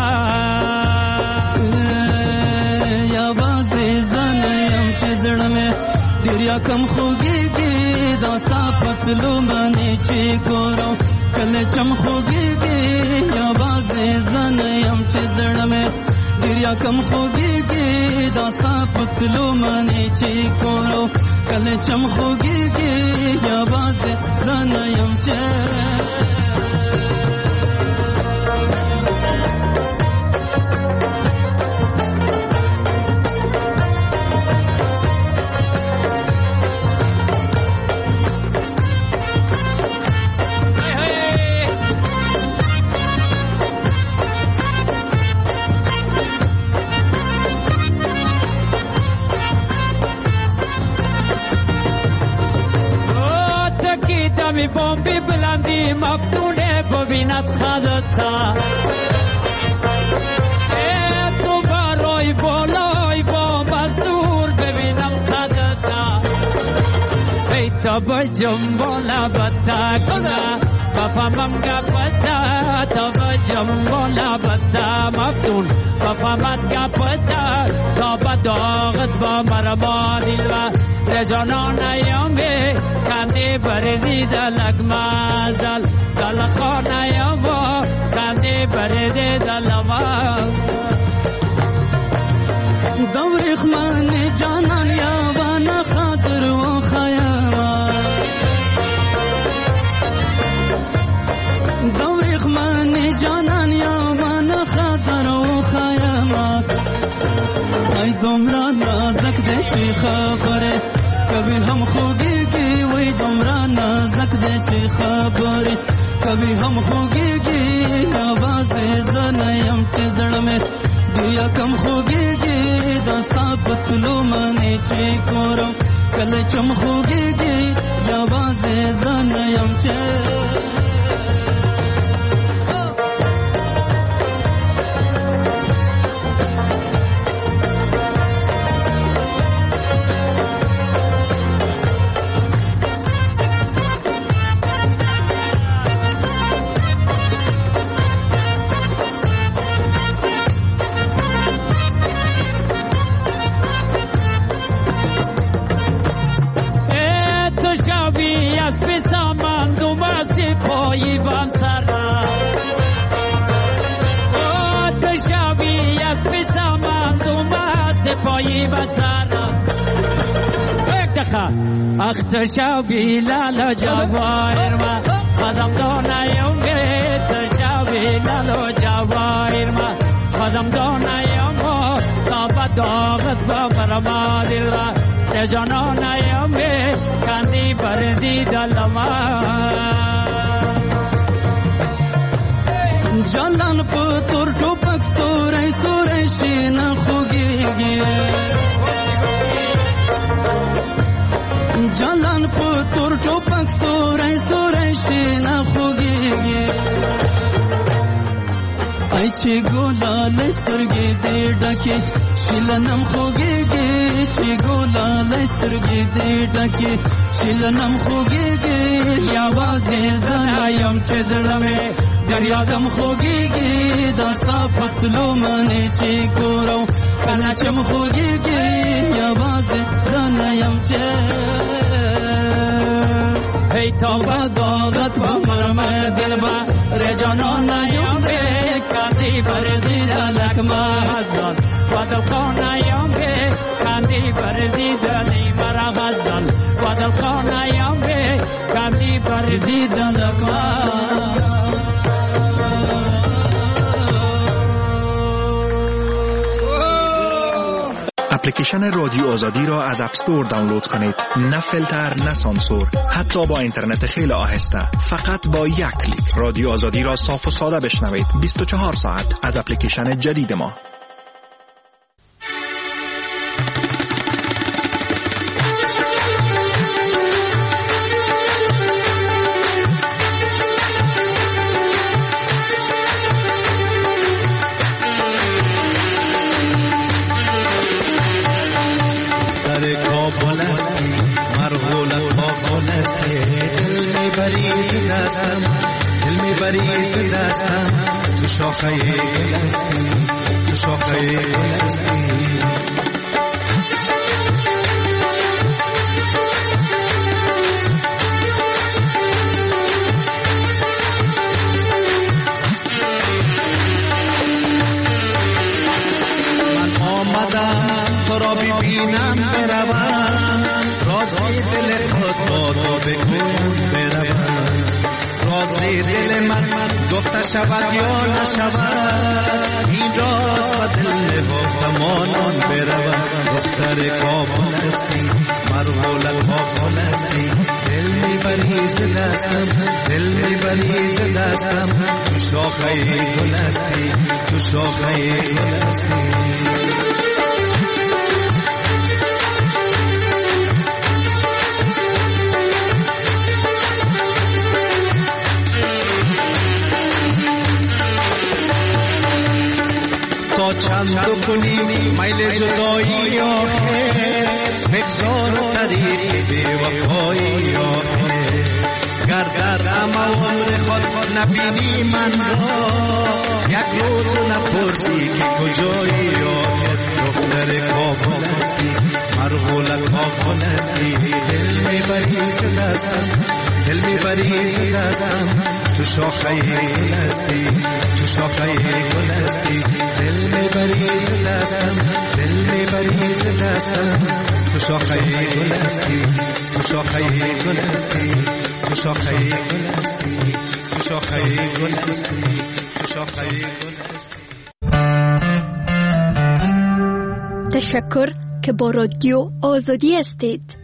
یا بازی زنیم چه زرمه دیریا کم خوگی گی داستا پتلو منی چی گورو کل چم خوگی گی یا بازی زنیم چه زرمه دیریا کم خوگی گی داستا پتلو منی چی گورو کل چم خوگی گی یا بازی زنیم چه بومبی بلندی مفتونه ببیند خدتا ای تو برای بالای بوم از دور ببینم خدتا ای تا بجم بالا بتا کنه بفهمم گپتا تا بجم بالا بتا مفتون بفهمت گپتا تا بداغت با مرما دیلوا رجانا نیامه کندی بردی دلگ مازل دل خانه یاما کندی بردی دل ما دوری خمان جانان یاوان خاطر و خیاما دوری خمان جانان یاوان خاطر و خیاما ای دمرا نازک ده چی خبره کبھی ہم خوگی گی وی دمرا نازک دے چی خبری کبھی ہم خوگی گی آواز زنیم چی زڑ میں دیا کم خوگی گی دستا پتلو منی چی کورم کل چم خوگی گی آواز زنیم چی سرا تو شبی یک بسامم تو ما سپایی بسرا یک دقیقه اختر شبی لالا جوایر ما خدم دانیم گه تو شبی لالا جوایر ما خدم دانیم تا بداغت با برما دل را جانانیم کندی بردی دلما جانان پتر ټوپک سورې سورې شین خوږيږي جانان پتر ټوپک سورې سورې شین خوږيږي ای چې ګلال سترګې دې ډکې شلنم خوږيږي چې ګلال سترګې دې ډکې شلنم خوږيږي یوازې زنایم چې زړه مې دریادم خوږيږي دا صفاتلو منې چې ګورو کله چې م خوږيږي یوازې زنایم چې هی توبه داغت با مرمه دلبا رجانان یم به کندی بردی دلک مازدان و دلخانه یم به کندی بردی دلی مرا غزدان و دلخانه یم به کندی بردی دلک اپلیکیشن رادیو آزادی را از اپ استور دانلود کنید. نه فیلتر نه سانسور، حتی با اینترنت خیلی آهسته. فقط با یک کلیک رادیو آزادی را صاف و ساده بشنوید. بیست و چهار ساعت از اپلیکیشن جدید ما. شاخه گل هستی تو شاخه گل هستی من آمدم تو را ببینم بروم رازی دل خود با تو بگویم بروم رازی دل من گفته شود یا نشود این راز و دل گفتمانان برود دختر کابل هستی مرغول کابل هستی دل میبری ز دستم دل میبری ز دستم تو شاخه گل هستی تو شاخه گل هستی چند کنی میل جدایی آخر بگذار طریق بی وفایی آخر گر در عمر خود نبینی من را یک روز نپرسی که کجایی آخر دختر کابل هستی مرغول کابل هستی دل میبری ز دستم دل میبری ز دستم تو شاخه گل هستی تو شاخه گل هستی دل میبری ز دستم دل میبری ز دستم تو شاخه گل هستی تو شاخه گل هستی تو شاخه گل هستی تو شاخه گل هستی تو شاخه گل هستی. تشکر که با رادیو آزادی هستید.